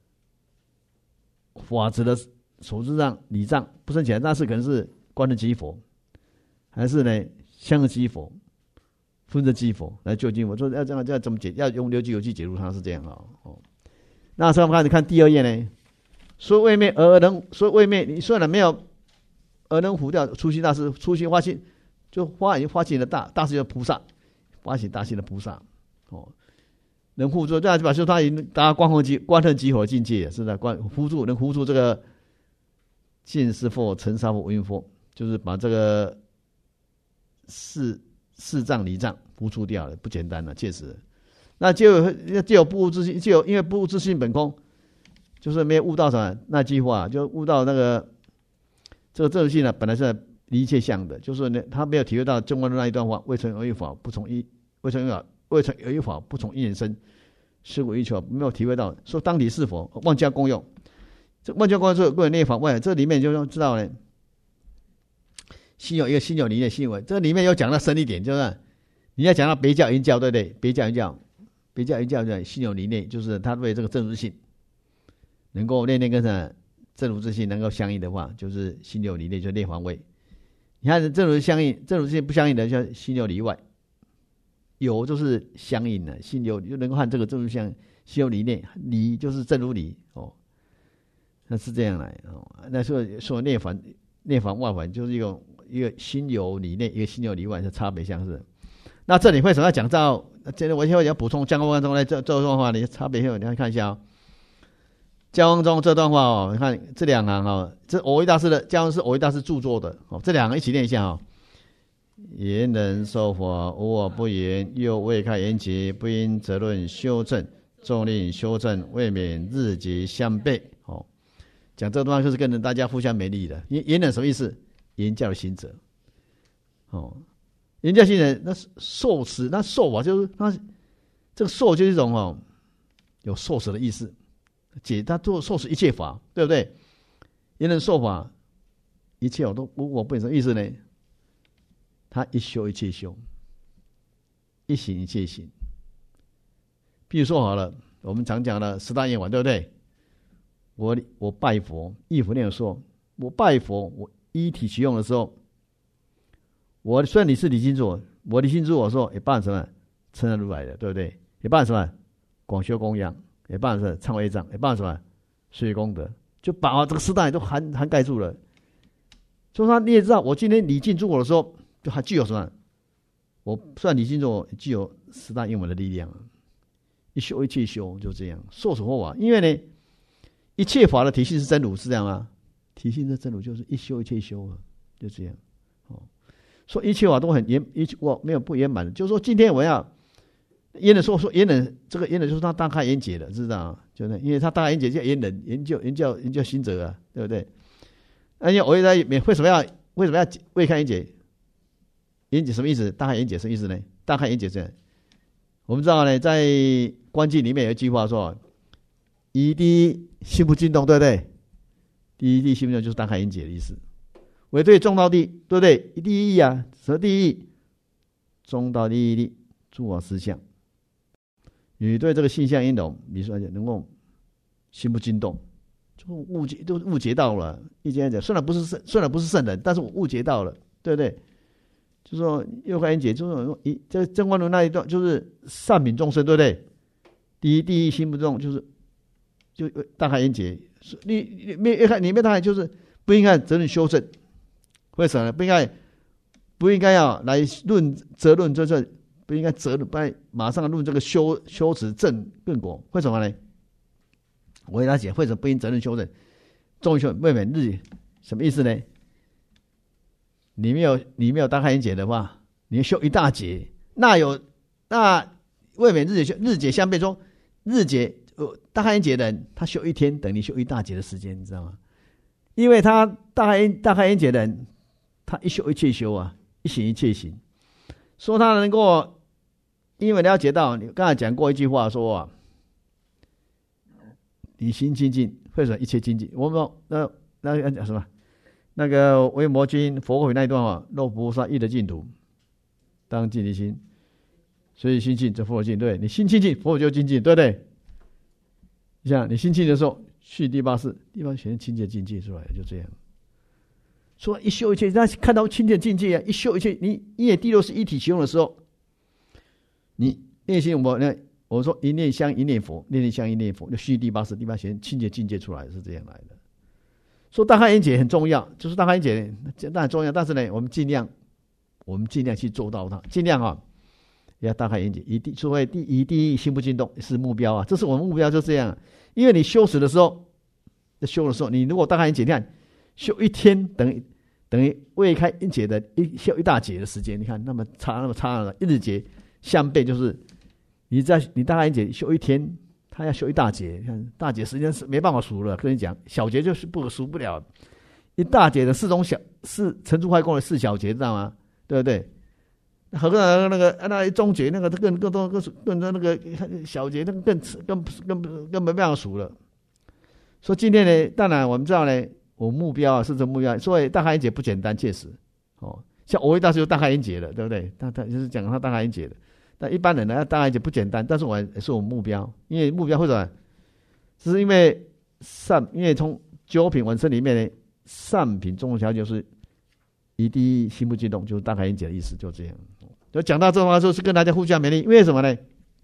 法执的所入障、理障不生起来，那是可能是观的基佛，还是呢相的基佛。分着基佛来救经，我说要这样，要怎么解？要用六基有去解读它是这样啊、哦。那所以我们开始看第二页呢，说未灭而能，说未灭，你虽然没有而能除掉初心大师，初心发心，就发已经发起了大大心的菩萨，发起大心的菩萨哦，能护住，这样就表示他已经达到观后基观恨集火境界，是在观护住，能护住这个见思惑、尘沙惑、无因惑，就是把这个四。四障离障不除掉了，不简单了，确实。那就有就有不悟之心，就有因为不悟之心本空，就是没有悟到什么那句话，就悟到那个这个正性呢，本来是离一切相的，就是呢他没有体会到中观的那一段话：未曾有一法不从一，未曾有未曾有一法不从一人生，是为一求，没有体会到说当体是佛，妄加功用。这妄加功用是为内法外，这里面就知道呢。心有一个心有理念，心有这里面有讲到深一点，就是你要讲到别教淫教，对不对？别教淫教，别教淫教叫心有理念，就是他对这个正如性能够念念跟上正如之性能够相应的话，就是心有理念，就是内环位。你看正如相应，正如之性不相应的，叫心有理外。有就是相应的，心有就能够和这个正如相心有理念，理就是正如理哦，那是这样来哦。那说说内环内环外环就是一个。一个心有理内，一个心有理外是差别相似。那这里为什么要讲到？这里我现在要补充江光中来这这段话，你差别后你看看一下哦。江光中这段话哦，你看这两行哦，这藕益大师的江光是藕益大师著作的哦，这两行一起念一下哦。言人受法无我不言，又未开言结，不因责论修正，纵令修正，未免日节相悖。哦，讲这段话就是跟大家互相勉励的。言言人什么意思？言教的行者，哦， 言教心人，那受持，那受法就是他这个受就是一种哦，有受持的意思，解他做受持一切法，对不对？言人受法，一切我都我我不什么意思呢？他一修一切修，一行一切行。比如说好了，我们常讲的十大愿望，对不对？我我拜佛，义佛念说，我拜佛，我依体起用的时候。我虽然你是理心主，我理心主我说也办什么称赞如来的，对不对？也办什么广修供养，也办什么忏悔障，也办什么随功德，就把这个四大都涵涵盖住了。所以说你也知道，我今天礼敬诸佛的时候，就还具有什么？我虽然礼敬诸佛，具有四大愿望的力量，一修一切修，就这样受持佛法。因为呢，一切法的体系是真如，是这样吗？体系的真如就是一修一切修啊，就这样。哦。说一切法都很圆，一我没有不圆满的，就是说今天我要圆人说说圆人，这个圆人就是他大开眼界的，知道吗？就是因为他大开眼界叫圆人，研究研究研究心者啊，对不对？而且我也在为什么要为什么要未开眼界？眼界什么意思？大开眼界什么意思呢？大开眼界是，我们知道呢，在观经里面有一句话说：“一滴心不惊动”，对不对？第一滴心不惊动就是大开眼界的意思。唯对中道地，对不对？第一啊，什么第一？中道第一力，诸法实相。你对这个性相应懂，你说能够心不惊动，就误解，都误解到了。一经讲，虽然不是圣，虽然不是圣人，但是我误解到了，对不对？就说右开眼解，就是说一这正观论那一段，就是善品众生，对不对？第一，第一心不动，就是就大开眼解。你你没一看，你没大开，就是不应该责任修正。为什么呢？不应该，不应该要来论责论，就是不应该责论，不应该马上论这个修修持正正果。为什么呢？我给他解，为什么不应责任修正？终于修未免日，什么意思呢？你没有你没有大开眼界的话，你修一大劫，那有那未免日解日解相悖，说日解呃大开眼界的人，他修一天等于修一大劫的时间，你知道吗？因为他大开大开眼界的人。他一修一切修啊，一行一切行，说他能够，因为了解到，你刚才讲过一句话说啊，你心清净，会使一切清净。我们那那讲什么？那个维摩经佛会那一段话，若菩萨意的净土，当净离心，所以心净则佛净。对，你心清净，佛就清净，对不对？你想，你心清的时候，去第八世，第八世显清净境界出来，就这样。说一修一切，他看到清净境界啊！一修一切，你你也第六是一体其用的时候，你念心我那我说一念香一念佛，念念香一念佛，就续第八识第八显清净境界出来是这样来的。说大开眼界很重要，就是大开眼界当然重要，但是呢，我们尽量我们尽量去做到它，尽量啊要大开眼界，一定所谓第一第一心不惊动是目标啊，这是我们目标就这样。因为你修持的时候，在修的时候，你如果大开眼界，你看。修一天等于等于未开眼界的一修一大劫的时间，你看那么差那么差了，一日劫相悖就是你在你大开眼界修一天，他要修一大劫，你看大劫时间是没办法数了，跟你讲小劫就是不数不了，一大劫的四种小四成住坏空的四小劫，知道吗？对不对？何况那个那中劫那个更更多更更多那个小劫那个更更更更没办法数了。所以今天呢，当然我们知道呢。我目标啊，是这目标，所以大开眼界不简单，确实，哦，像我大师就大开眼界了，对不对？他他就是讲他大开眼界的，但一般人呢，大开眼界不简单，但是我也是我目标，因为目标或者只是因为善，因为从九品文身里面呢，善品中小就是一滴心不激动，就是大开眼界的意思，就这样。就讲到这种话，就是跟大家互相勉励，为什么呢？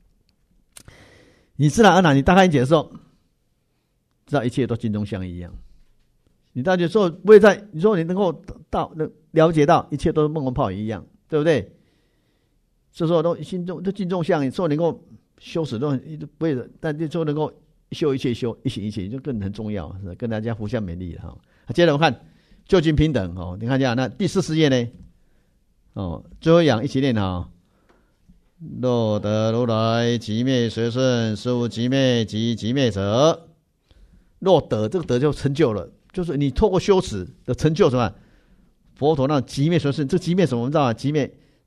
你自然而然，你大开眼界的时候，知道一切都镜中相一样。你大家说不会在，你说你能够到能了解到一切都是梦幻泡影一样，对不对？所以说都心中都镜中相，说能够修持都不会的，但就说能够修一切修一行一切，就更很重要，是跟大家互相勉励哈。接着我看究竟平等哦，你看一下那第四十页呢，哦，最后一样一起念哈。若得如来即灭随顺，实无即灭及即灭者。若得这个得就成就了。就是你透过修持的成就什么？佛陀那即灭随顺，这即灭什么？我们知道啊，即灭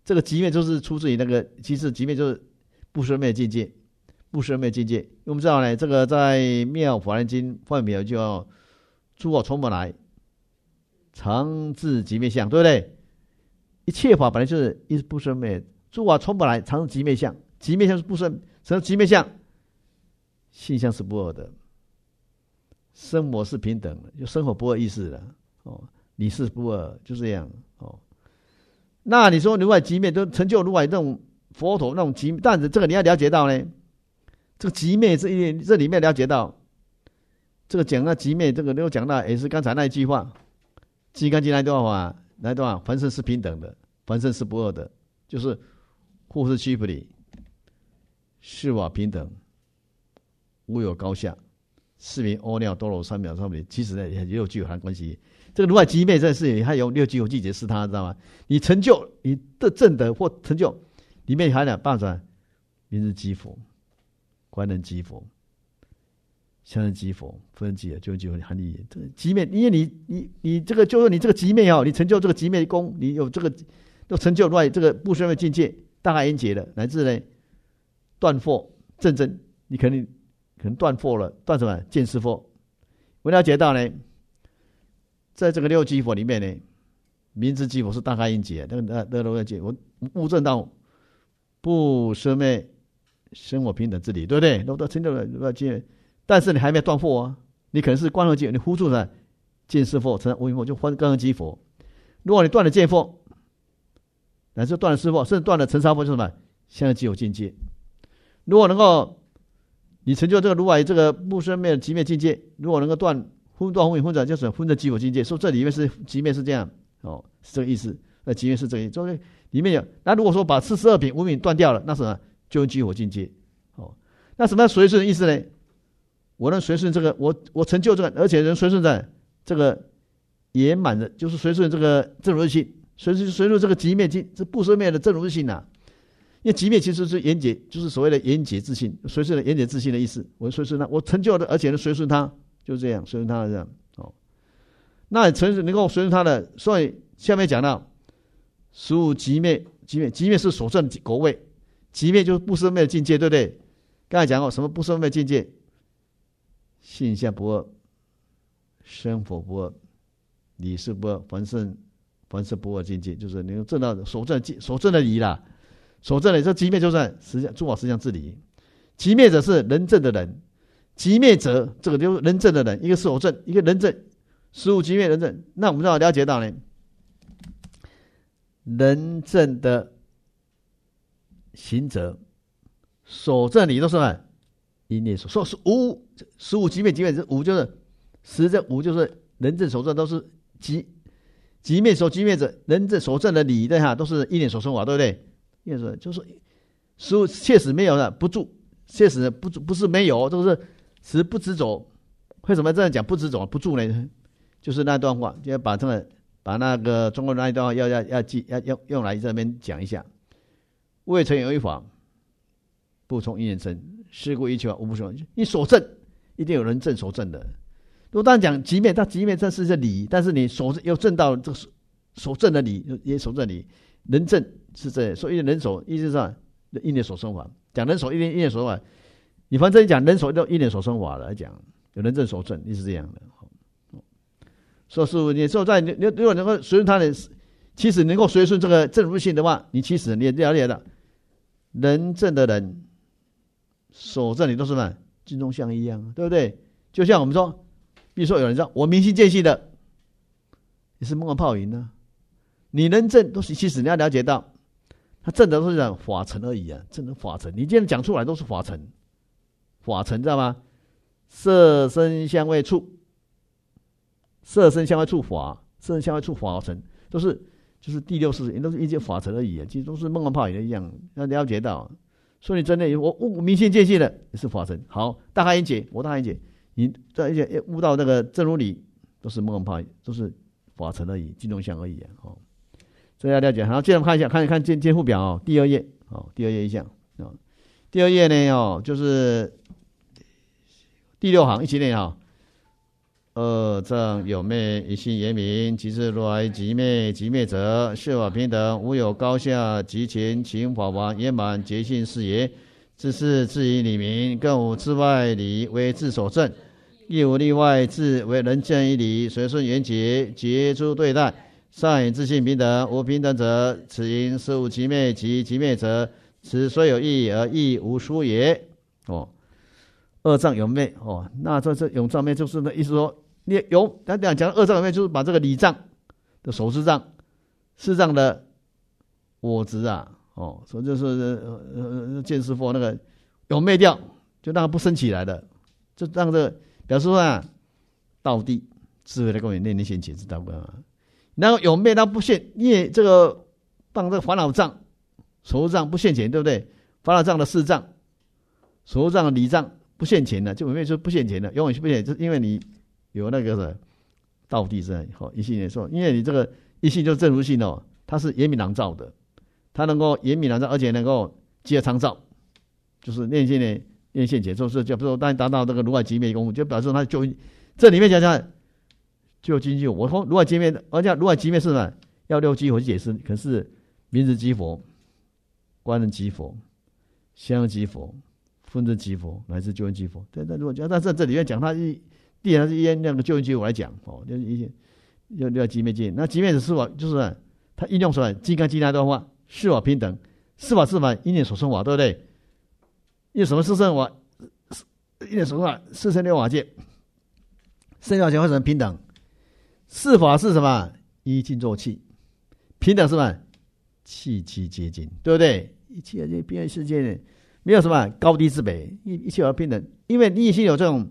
这个极灭就是出自于那个，其实极灭就是不生灭境界，不生灭境界。因为我们知道呢，这个在《妙法莲经》方面有叫诸法从本来，常自极灭相，对不对？一切法本来就是一不生灭，诸法从本来，常自极灭相，极灭相是不生，什么极灭相？性相是不二的，生活是平等的，就生活不二意思的哦。你是不二，就这样哦。那你说如来极灭都成就如来这种佛陀那种极，但是这个你要了解到呢，这个极灭这一这里面了解到，这个讲到极灭，这个又讲到也是刚才那一句话，金刚经那一段话，那一段话，凡身是平等的，凡身是不二的，就是护是须菩提，是法平等，无有高下，是名阿耨多罗三藐三菩提。其实呢，也有具有含关系。这个如来极灭这事，还有六句我记解释它，知道吗？你成就你的正德或成就，里面还有办法，名是积佛，观能积佛，相能积佛，不能积的就就含义。这个极灭，因为你你你这个就是你这个极灭哦，你成就这个极灭功，你有这个都成就如来这个不生灭境界，大概因解了，乃至呢断惑正真，你肯定可能断惑了，断什么见识惑。我了解到呢。在这个六基佛里面呢，明知基佛是大概因解，那个那个解，我悟证到不生灭、生我平等之理，对不对？都都成就了了解，但是你还没有断惑啊，你可能是观惑界，你呼住了见识惑、成无明惑，就观观基佛。如果你断了见惑，乃至断了识惑，甚至断了尘沙惑，就是什么？相即有境界。如果能够你成就这个如来这个不生灭、极灭境界，如果能够断。昏断昏影昏转就是昏的极佛境界，说这里面是极灭是这样哦，是这个意思。那极灭是这个意思，就是里面有。那如果说把四十二品无明断掉了，那什么就用极佛境界哦。那什么随顺的意思呢？我能随顺这个，我我成就这个，而且能随顺在这个圆满的，就是随顺这个正如日性，随顺随顺这个极灭境，这不生灭的正如日性呐。因为极灭其实是圆解，就是所谓的圆解自性，随顺的圆解自性的意思。我随顺它，我成就的，而且能随顺它。就这样，随顺他这样哦。那成能够随顺他的，所以下面讲到，十五极灭，极灭极灭是所证果位，极灭就是不生灭的境界，对不对？刚才讲过什么不生灭境界？性相不二，生佛不二，理事不二，凡圣凡圣不二境界，就是能够证到所证所证的理啦。所证的这极灭就是实相诸法实相之理，极灭者是人证的人。极灭者，这个就是人证的人，一个是我证，一个人证，十五极灭人证。那我们要了解到呢，人证的行者，所证理都是什么？因业所，说是无十五极灭极灭，五就是十这五就是人证所证都是极极灭所极灭者，人证所证的理的哈，都是因业所生法，对不对？因业所就是十五确实没有的，不住，确实不不是没有，都是。实不执着，为什么这样讲不执着不住呢？就是那段话，就要把这个把那个中国那一段话要要要记要要用来这边讲一下。未曾有一法，不从因缘生，是故一切法无不生。你所证一定有人证所证的。如果当然讲极灭，它极灭这是个理，但是你所又证到这个所证的理，也所证理，人证是这，所以人所意思上因缘所生法，讲人所因因缘所生法。你反正讲人所一念所生法来讲，有人证所证，也是这样的。说是你说在你如果能够随顺他的，其实能够随顺这个正如性的话，你其实你也了解了，人证的人所证你都是什么镜中像一样，对不对？就像我们说，比如说有人说我明心见性的，也是梦幻泡影呢。你人证都是，其实你要了解到，他证的都是讲法尘而已啊，证的法尘。你今天讲出来都是法尘。法尘知道吗？色身香味触，色身香味触法，色身香味触法尘，都是就是第六识，都是一些法尘而已，其实都是梦幻泡影一样。要了解到，所以真的我我明心见性的也是法尘。好，大开因解，我大开因解，你在一些悟到那个正如理，都是梦幻泡影，都是法尘而已，镜中像而已啊。哦，这要了解。好，接着看一下，看一看监监护表哦，第二页哦，第二页一项哦，第二页呢哦就是。第六行一起念哈， 二正有昧，一心言明，即是如来即灭，即灭者，是法平等，无有高下，即前请法王圆满觉性是也。自是自以理明，更无自外理为自所证，亦无例外自为人见一理，随顺缘结，结诸对待。上引自性平等，无平等者，此因事物即灭，即即灭者，此虽有义而义无殊也。哦，二障有昧哦，那这这有障昧就是那意思说，你有他讲讲二障有昧，就是把这个理障的守持障、四障的我执啊。哦，所以就是呃呃见识佛那个有昧掉，就让它不升起来的，就让这个表示说啊，道地智慧的供应内内现前知道吗？然后有昧它不现，因为这个让这个烦恼障、手障不现前，对不对？烦恼障的四障、手障的理障不现前的，就有昧就不现前的，永远是不现前，就是因为你有那个什么道地在好一性也说，因为你这个一性就是正如性哦，它是严明朗照的。它能够严明朗照，而且能够结合常照，就是念现的念现解，就是就比如说当达到这个如来即灭功夫，就表示它就这里面讲讲就经济。我说如来即灭，而且如来即灭是什么？要六基佛去解释，可是名字即佛、观人即佛、相即佛、分真即佛，乃至救恩即佛。但但如果讲，但是这里面讲它一必然是依那个救恩即佛来讲哦，就是一些要要即灭界。那即灭的是法，就是它应用出来金刚经那段话。是法平等，是法是法，因缘所生法，对不对？因为什么是生法？因缘所生法，四生六法界，生法界为什么平等？是法是什么？依静作气，平等是什么？气机接近，对不对？一切这边世界没有什么高低之别，一一切而平等。因为你心有这种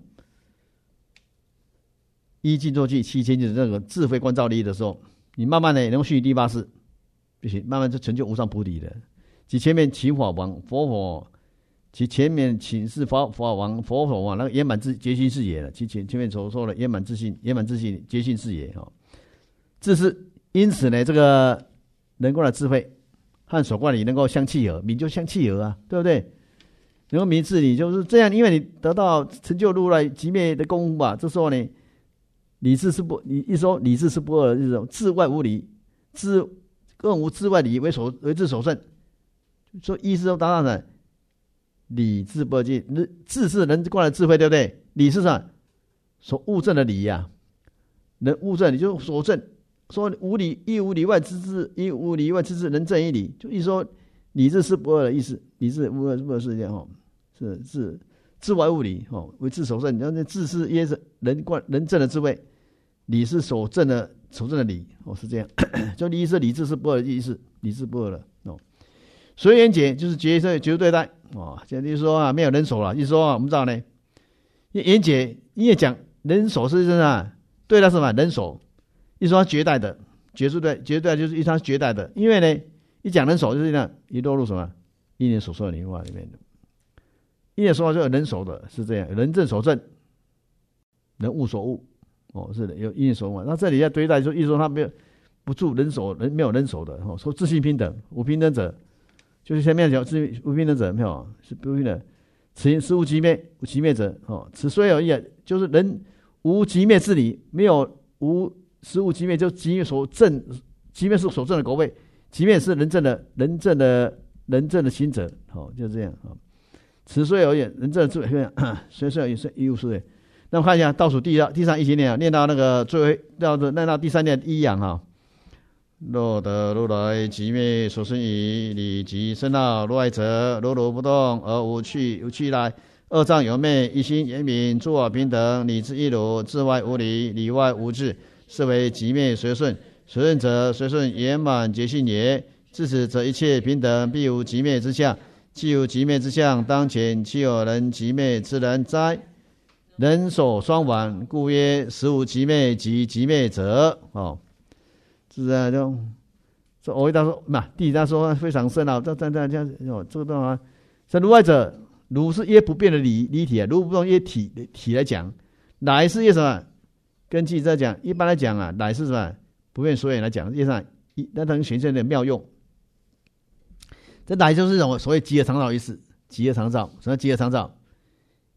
依静作气、气接近的这个智慧观照力的时候，你慢慢的能够续第八世。慢慢就成就无上菩提的，其前面请法王佛法，其前面请示法法王佛法王那个圆满自觉性是也了，其前前面所说的圆满自信、圆满自信觉性是也哈，这是因此呢，这个能够的智慧和所观理能够相契合，明就相契合啊，对不对？能够明智你就是这样，因为你得到成就如来即灭的功夫吧，这时候呢，理智是不，你一说理智是不二的这种智外无理，智。更无智外理为所为智所胜，说意思都达到了理智不二境，智是人观的智慧，对不对？理是什么？所悟证的理呀、啊，人悟证，你就所证。说无理亦无理外之智，亦无理外之智，能证一理，就意思说理智是不二的意思，理智不二不二是这样哈，是智智外无理哈，为智所胜。你看智是耶是人观人证的智慧，理是所证的。所证的理哦是这样，就理是理智是不二的意思，理智不二了哦。随缘解就是结绝绝对待哦，就例如说啊，没有人手了，意思说啊，我们知道呢，因为缘解因为讲人手是真的对待什么人手，意思说绝代的绝对对绝对就是一它绝代的，因为呢一讲人手就是这样，一落入什么因缘所说的灵化里面的，因缘所说就有人手的是这样，人证所证，人物所悟。哦，是的，有因缘所悟。那这里要对待，就意思说他没有不住人手，人没有人手的。哦，说自性平等，无平等者，就是前面讲自无平等者，没有是不平等。此因事无即灭，无即灭者，哦，此虽有义，就是人无即灭之理，没有无事无即灭，就即灭所证，即灭是所证的果位，即灭是人证的人证的人证的行者。哦，就这样啊、哦。此虽有义，人证的智慧，虽虽有义，一无是谓。那我们看一下倒数第二第三一行念啊，念到那个最后到念到第三念一样哈。若得如来即灭所生已，理即生到如来者，如如不动而无去无去来，二障有昧，一心严明，诸法平等，理智一如，智外无理，理外无智，是为即灭随顺。随顺者，随顺圆满觉性也。自此则一切平等，必无即灭之相。既无即灭之相，当前岂有人即灭之人哉？人手双往，故曰实无即灭及即灭者。哦，是啊，就这我回答说，嘛，第一他说非常深奥，这这这这样哦，这个东西，像如来者，如是耶不变的理理体啊，如不动耶体体来讲，来是耶什么？根据在讲，一般来讲啊，来是什么？不变所以来讲，业上一那等显现的妙用。这来就是一种所谓极乐常照意思，极乐常照，什么极乐常照？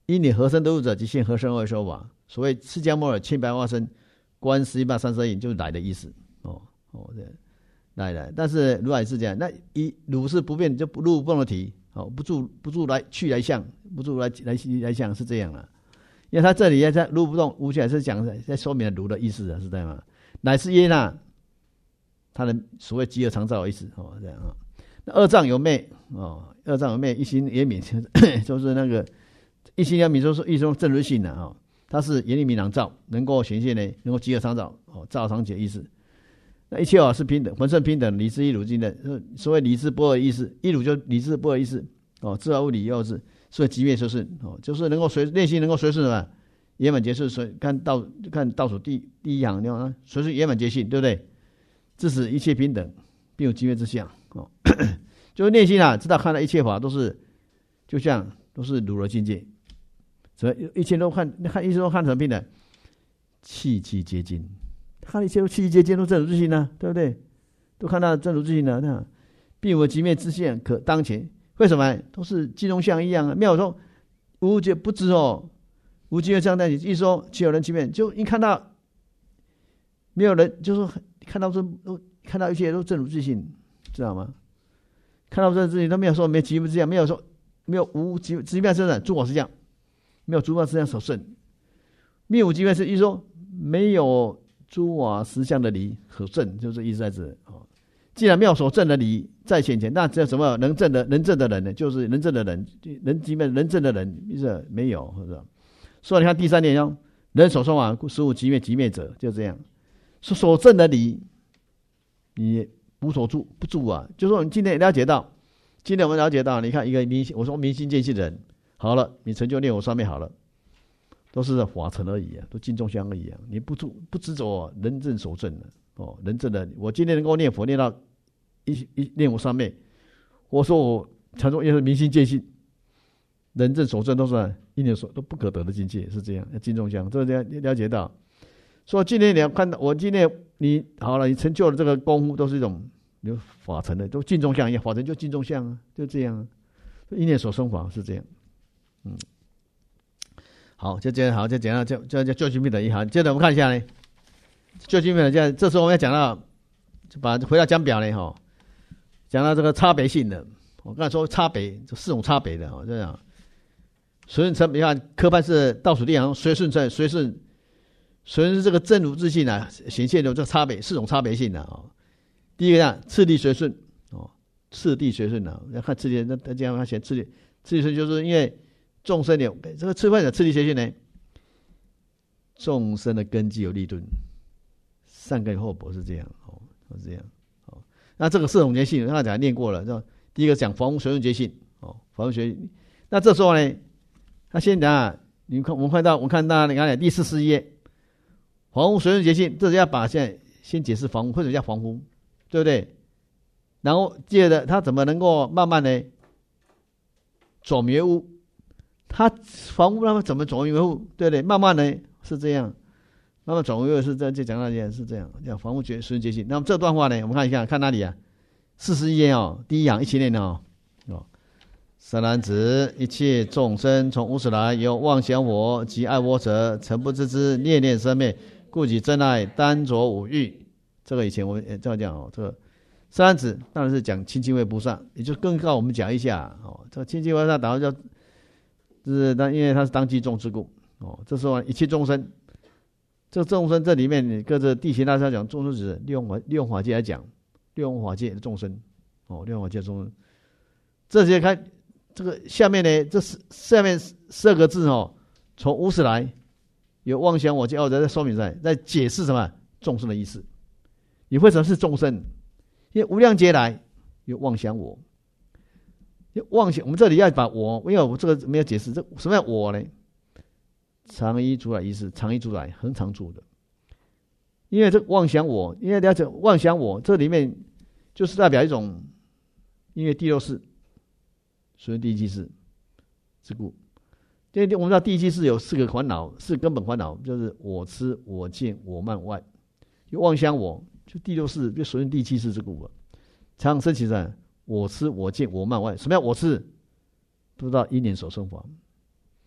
因你合身得度者，即现合身而说法。所谓释迦牟尼千百万身，观十一八三十二应，就是来的意思。哦哦，对，来来。但是如来是这样，那一如是不变，就不入不能提。哦，不住不住来去来相，不住来来来相是这样啊。因为他这里在入不动无去，是讲在说明如的意思啊，是这样吗？乃是耶那，他的所谓极乐常照的意思哦，这样啊。那二障有昧哦，二障有昧，一心也泯，就是那个一心要泯，就是一种正如性的啊、哦，它是严厉明朗照，能够显现呢，能够极乐常照哦，照常解意思。那一切法是平等，浑身平等，理知一如经的，所谓理知不二意思，一如就理知不二意思哦，自而无理又是，所以极灭随顺哦，就是能够随内心能够随顺什么，圆满结顺，随看倒看倒数第第一行，你看随顺圆满结性，对不对？致使一切平等，并有极灭之相哦，就是内心啊，知道看到一切法都是，就像都是如来境界，所以一切都看看一切都看成平等，气机接近。看一切都气机接近，都正如自性呢、啊，对不对？都看到正如自性呢、啊，并无极灭之相可当前。为什么？都是金融相一样啊。妙说无觉不知哦，无极灭相在一起。一说岂有人极灭？就一看到没有人，就是看到这都看到一切都正如自性，知道吗？看到正如自性，都没有说没极灭之相，没有说没有无极极灭之相，诸法实相，没有诸法实相所胜。灭无极灭是一说没有。诸法实相的理可证，就是意思在这哦。既然没有所证的理在先前，那这什么能证的能证的人呢？就是能证的人，能极灭能证的人，意思没有，是吧？所以你看第三点哦，人所说法，实无极灭极灭者，就这样。所所证的理，你无所住不住啊？就是说，你今天了解到，今天我们了解到，你看一个明心，我说明心见性的人，好了，你成就念佛三昧好了。都是法尘而已啊，都净众相而已啊！你不住不执着人证所证的哦，人证的。我今天能够念佛念到一一念佛三昧，我说我禅宗也是明心见性，人证所证都是一念所都不可得的境界，是这样。净众相，这个了解到。所以今天你要看到，我今天你好了，你成就了这个功夫，都是一种有法尘的，都净众相一样，法尘就净众相啊，就这样啊。一念所生法是这样，嗯。好，就这样，好，就讲到就就就究竟密的一行。接着我们看一下呢，究竟密的，这这时候我们要讲到，就把回到讲表呢，哈，讲到这个差别性的。我刚才说差别，这四种差别的，哈，这样。随顺成，你看科判是倒数第二行，随顺成，随顺，随顺这个正如自性啊，显现的这个差别，四种差别性的啊。第一个呢，次第随顺，哦，次第随顺啊，要看次第，那这样他写次第，次第随顺就是因为。众生有这个次分的次第随顺呢，众生的根基有立顿，善根后果是这样哦，是这样哦。那这个四种觉性，刚才讲念过了，是第一个讲房屋随顺觉性哦，房屋随。那这时候呢，他先讲，你看我们看到，我们看到你看第四十页，房屋随顺觉性，这是要把现在先解释房屋，或者叫房屋，对不对？然后接着他怎么能够慢慢的转迷悟？他房屋那么怎么转为物，对不对？慢慢的是这样，慢慢转为物是这样，就讲到这是这样，讲房屋觉随顺觉性。那么这段话呢，我们看一下，看哪里啊？四十一页哦，第一行一起念哦。哦，善男子，一切众生从无始来，有妄想我及爱我者，诚不知之，念念生灭，故己真爱单着五欲。这个以前我们这样讲哦，这个善男子当然是讲清净慧菩萨，也就更告我们讲一下哦，这个清净慧菩萨打叫。是，但因为他是当机众之故哦。这时候一切众生，这个众生这里面，你各自地行大师讲众生指六法六法界来讲，六法界的众生哦，六法界的众生。这些看这个下面呢，这是下面十二个字哦，从无始来，有妄想我及二者在说明在在解释什么众生的意思。你为什么是众生？因为无量劫来有妄想我。妄想，我们这里要把我，因为我这个没有解释，这什么叫我呢？常依主来意思，常依主来，恒常住的。因为这妄想我，因为了解妄想我，这里面就是代表一种，因为第六世，所以第七世之故。因为我们知道第七世有四个烦恼，四根本烦恼，就是我痴、我见、我慢外。有妄想我，就第六世，就属于第七世之故了。常生起来。我痴我见我慢外，什么叫我痴？不知道因缘所生法。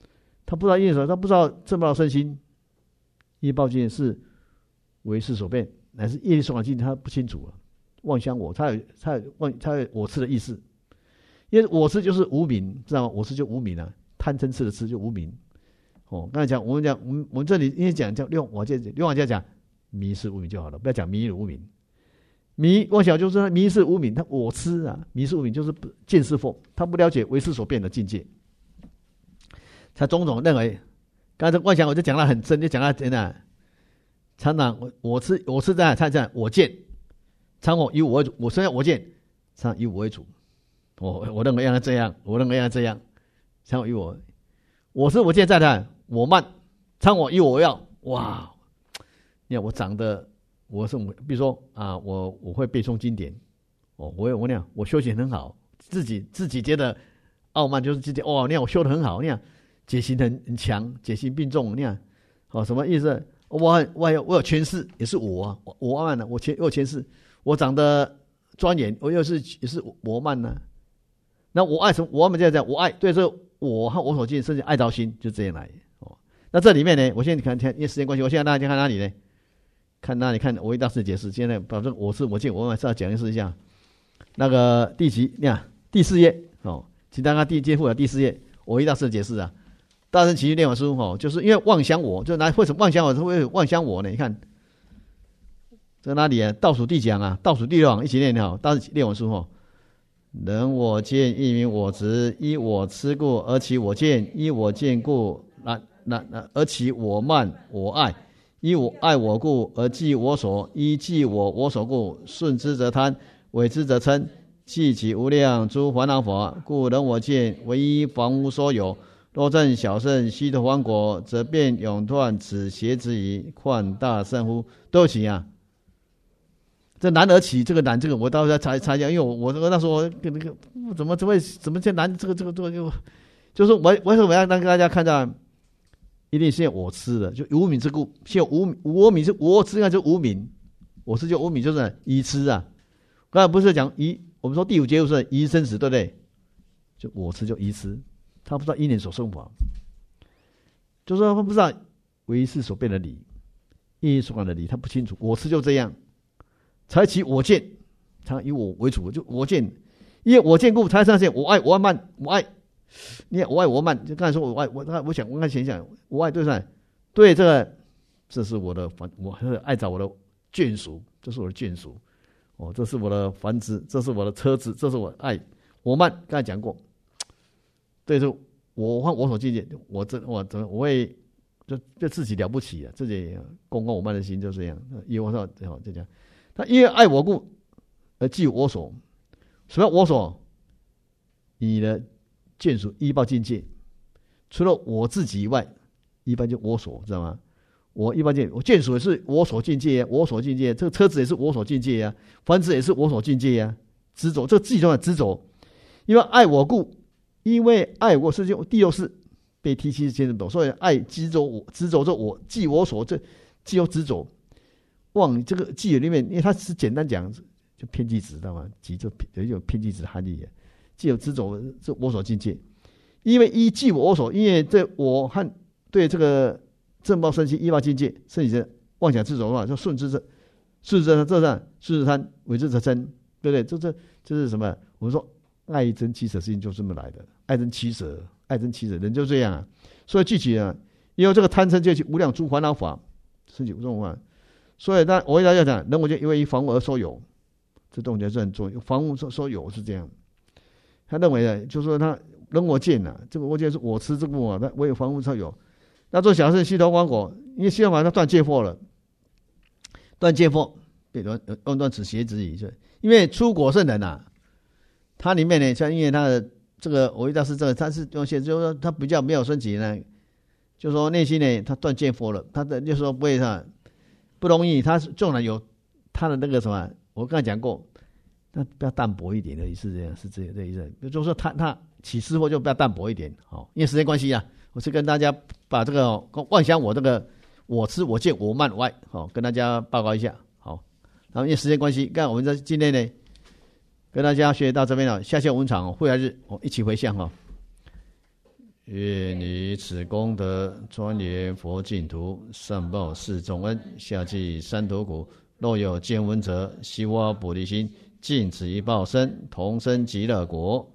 他不知道业所，他不知道正报身心业报境界是为事所变，乃是业力所感境界，他不清楚了。妄想我，他有他有妄他有我痴的意思，因为我痴就是无明，知道吗？我痴就无明啊，贪嗔痴的痴就无明。哦，刚才讲我们讲我们我们这里因为讲叫六往界六往界讲迷是无明就好了，不要讲迷无明。迷妄想就是迷是无明，他我痴啊，迷是无明就是见是佛，他不了解为事所变的境界，他种种认为，刚才妄想我就讲到很深，就讲到真的，常常我我痴我痴在他这样我见，常我以我为主，我虽然我见，常以我为主，我我认为要这样，我认为要这样，常我以我，我是我见在他，我慢，常我以我为要，哇，你看我长得。我是比如说啊，我我会背诵经典，哦，我我那样我修行很好，自己自己觉得傲慢，就是自己哦，那样我修得很好，那样解行很很强，解行并重，那样哦，什么意思？我很我有我有权势，也是我啊，我我傲慢了，我权我有权势，我长得庄严，我又是也是我慢呢。那我爱什么？我们这样讲，我爱对这我和我所见，甚至爱到心，就这样来哦。那这里面呢，我现在看看，因为时间关系，我现在大家看哪里呢？看那里看我一大师解释，现在把这我是我见我们是要讲的是一下那个第几那第四页哦，请大家第接附的第四页，我一大师解释啊，大乘起居念法书哦，就是因为妄想我，就拿为什么妄想我会妄想我呢？你看这哪里啊？倒数第讲啊，倒数第六行一起念好，大乘念法书哦，人我见亦名我执，依我痴故而起我见，依我见故那那那而起我慢我爱。依我爱我故而记我所，依记我我所故，顺之则贪，违之则嗔，记起无量诸烦恼法，故人我见唯一房无所有。若正小圣悉陀洹果，则便永断此邪之疑，况大圣乎？都起啊！这难而起，这个难，这个我到时候查查一下，因为我我那时候跟那个怎么怎么怎么这难，这个这个这个就就是我为什么要让大家看到？一定是我痴的，就无明之故。现无我明是我痴，那就无明。我痴就无明，就是疑痴啊。刚才不是讲疑，我们说第五节是疑生死，对不对？就我痴就疑痴，他不知道因缘所生法，就是说他不知道为事所变的理，因所感的理，他不清楚。我痴就这样，才起我见，常以我为主，就我见，因为我见故才上现我爱我爱慢我爱。你看我爱我慢，就刚才说我爱我，我想我看想想，我爱对上，对这个，这是我的凡，我是爱找我的眷属，这是我的眷属，哦，这是我的房子，这是我的车子，这是我爱我慢，刚才讲过，对，就我和我所境界，我这我怎么我会就就自己了不起啊，自己公公我慢的心就这样，因为我说好就这样，他因为爱我故而记我所，什么我所？你的眷属依报境界，除了我自己以外，一般就我所，知道吗？我一般境界，我眷属也是我所境界呀，我所境界，这个车子也是我所境界呀，房子也是我所境界呀，执着，这个自己中的执着，因为爱我故，因为爱我是就第六世被提起先生懂，所以爱执着我，执着着我，记我所，这既有执着，忘这个记里面，因为它是简单讲，就偏激执，知道吗？记就有一种偏激执含义。既有执着是我所境界，因为依记我所，因为这我和对这个正报身心依报境界，甚至妄想执着的话，就顺之这顺之这这上顺之贪，违之则嗔，对不对？这这这是什么？我们说爱憎七舍事情就这么来的，爱憎七舍，爱憎七舍，人就这样啊。所以具体啊，因为这个贪嗔就起无量诸烦恼法，升起无众法。所以那我一来要讲，人我就因为以防物而所有，这动机是很重要，防物所所有是这样。他认为呢，就是说他人我见呐、啊，这个我见是我吃这个我，他我有防物才有。那做小圣悉陀洹果，因为悉陀洹果他断戒惑了，断戒惑，被断断断此邪之疑，是因为出果圣人呐、啊，他里面呢，像因为他的这个我一大师这个他是用现，就是说他比较没有升级呢，就是说内心呢他断戒惑了，他的就是说不会他不容易，他纵然有他的那个什么，我刚才讲过。那比较淡薄一点的意思，这样是这这意思。就是说他他起思惑就比较淡薄一点，好，因为时间关系啊，我是跟大家把这个妄想我这个我吃我见我慢我爱，好，跟大家报告一下，好。然后因为时间关系，干我们在今天呢，跟大家学到这边了，下线文场会来日，我一起回向哈。 愿以此功德专研佛净土，上报四重恩，下济三途苦。若有见闻者，悉发菩提心，尽此一报身，同生极乐国。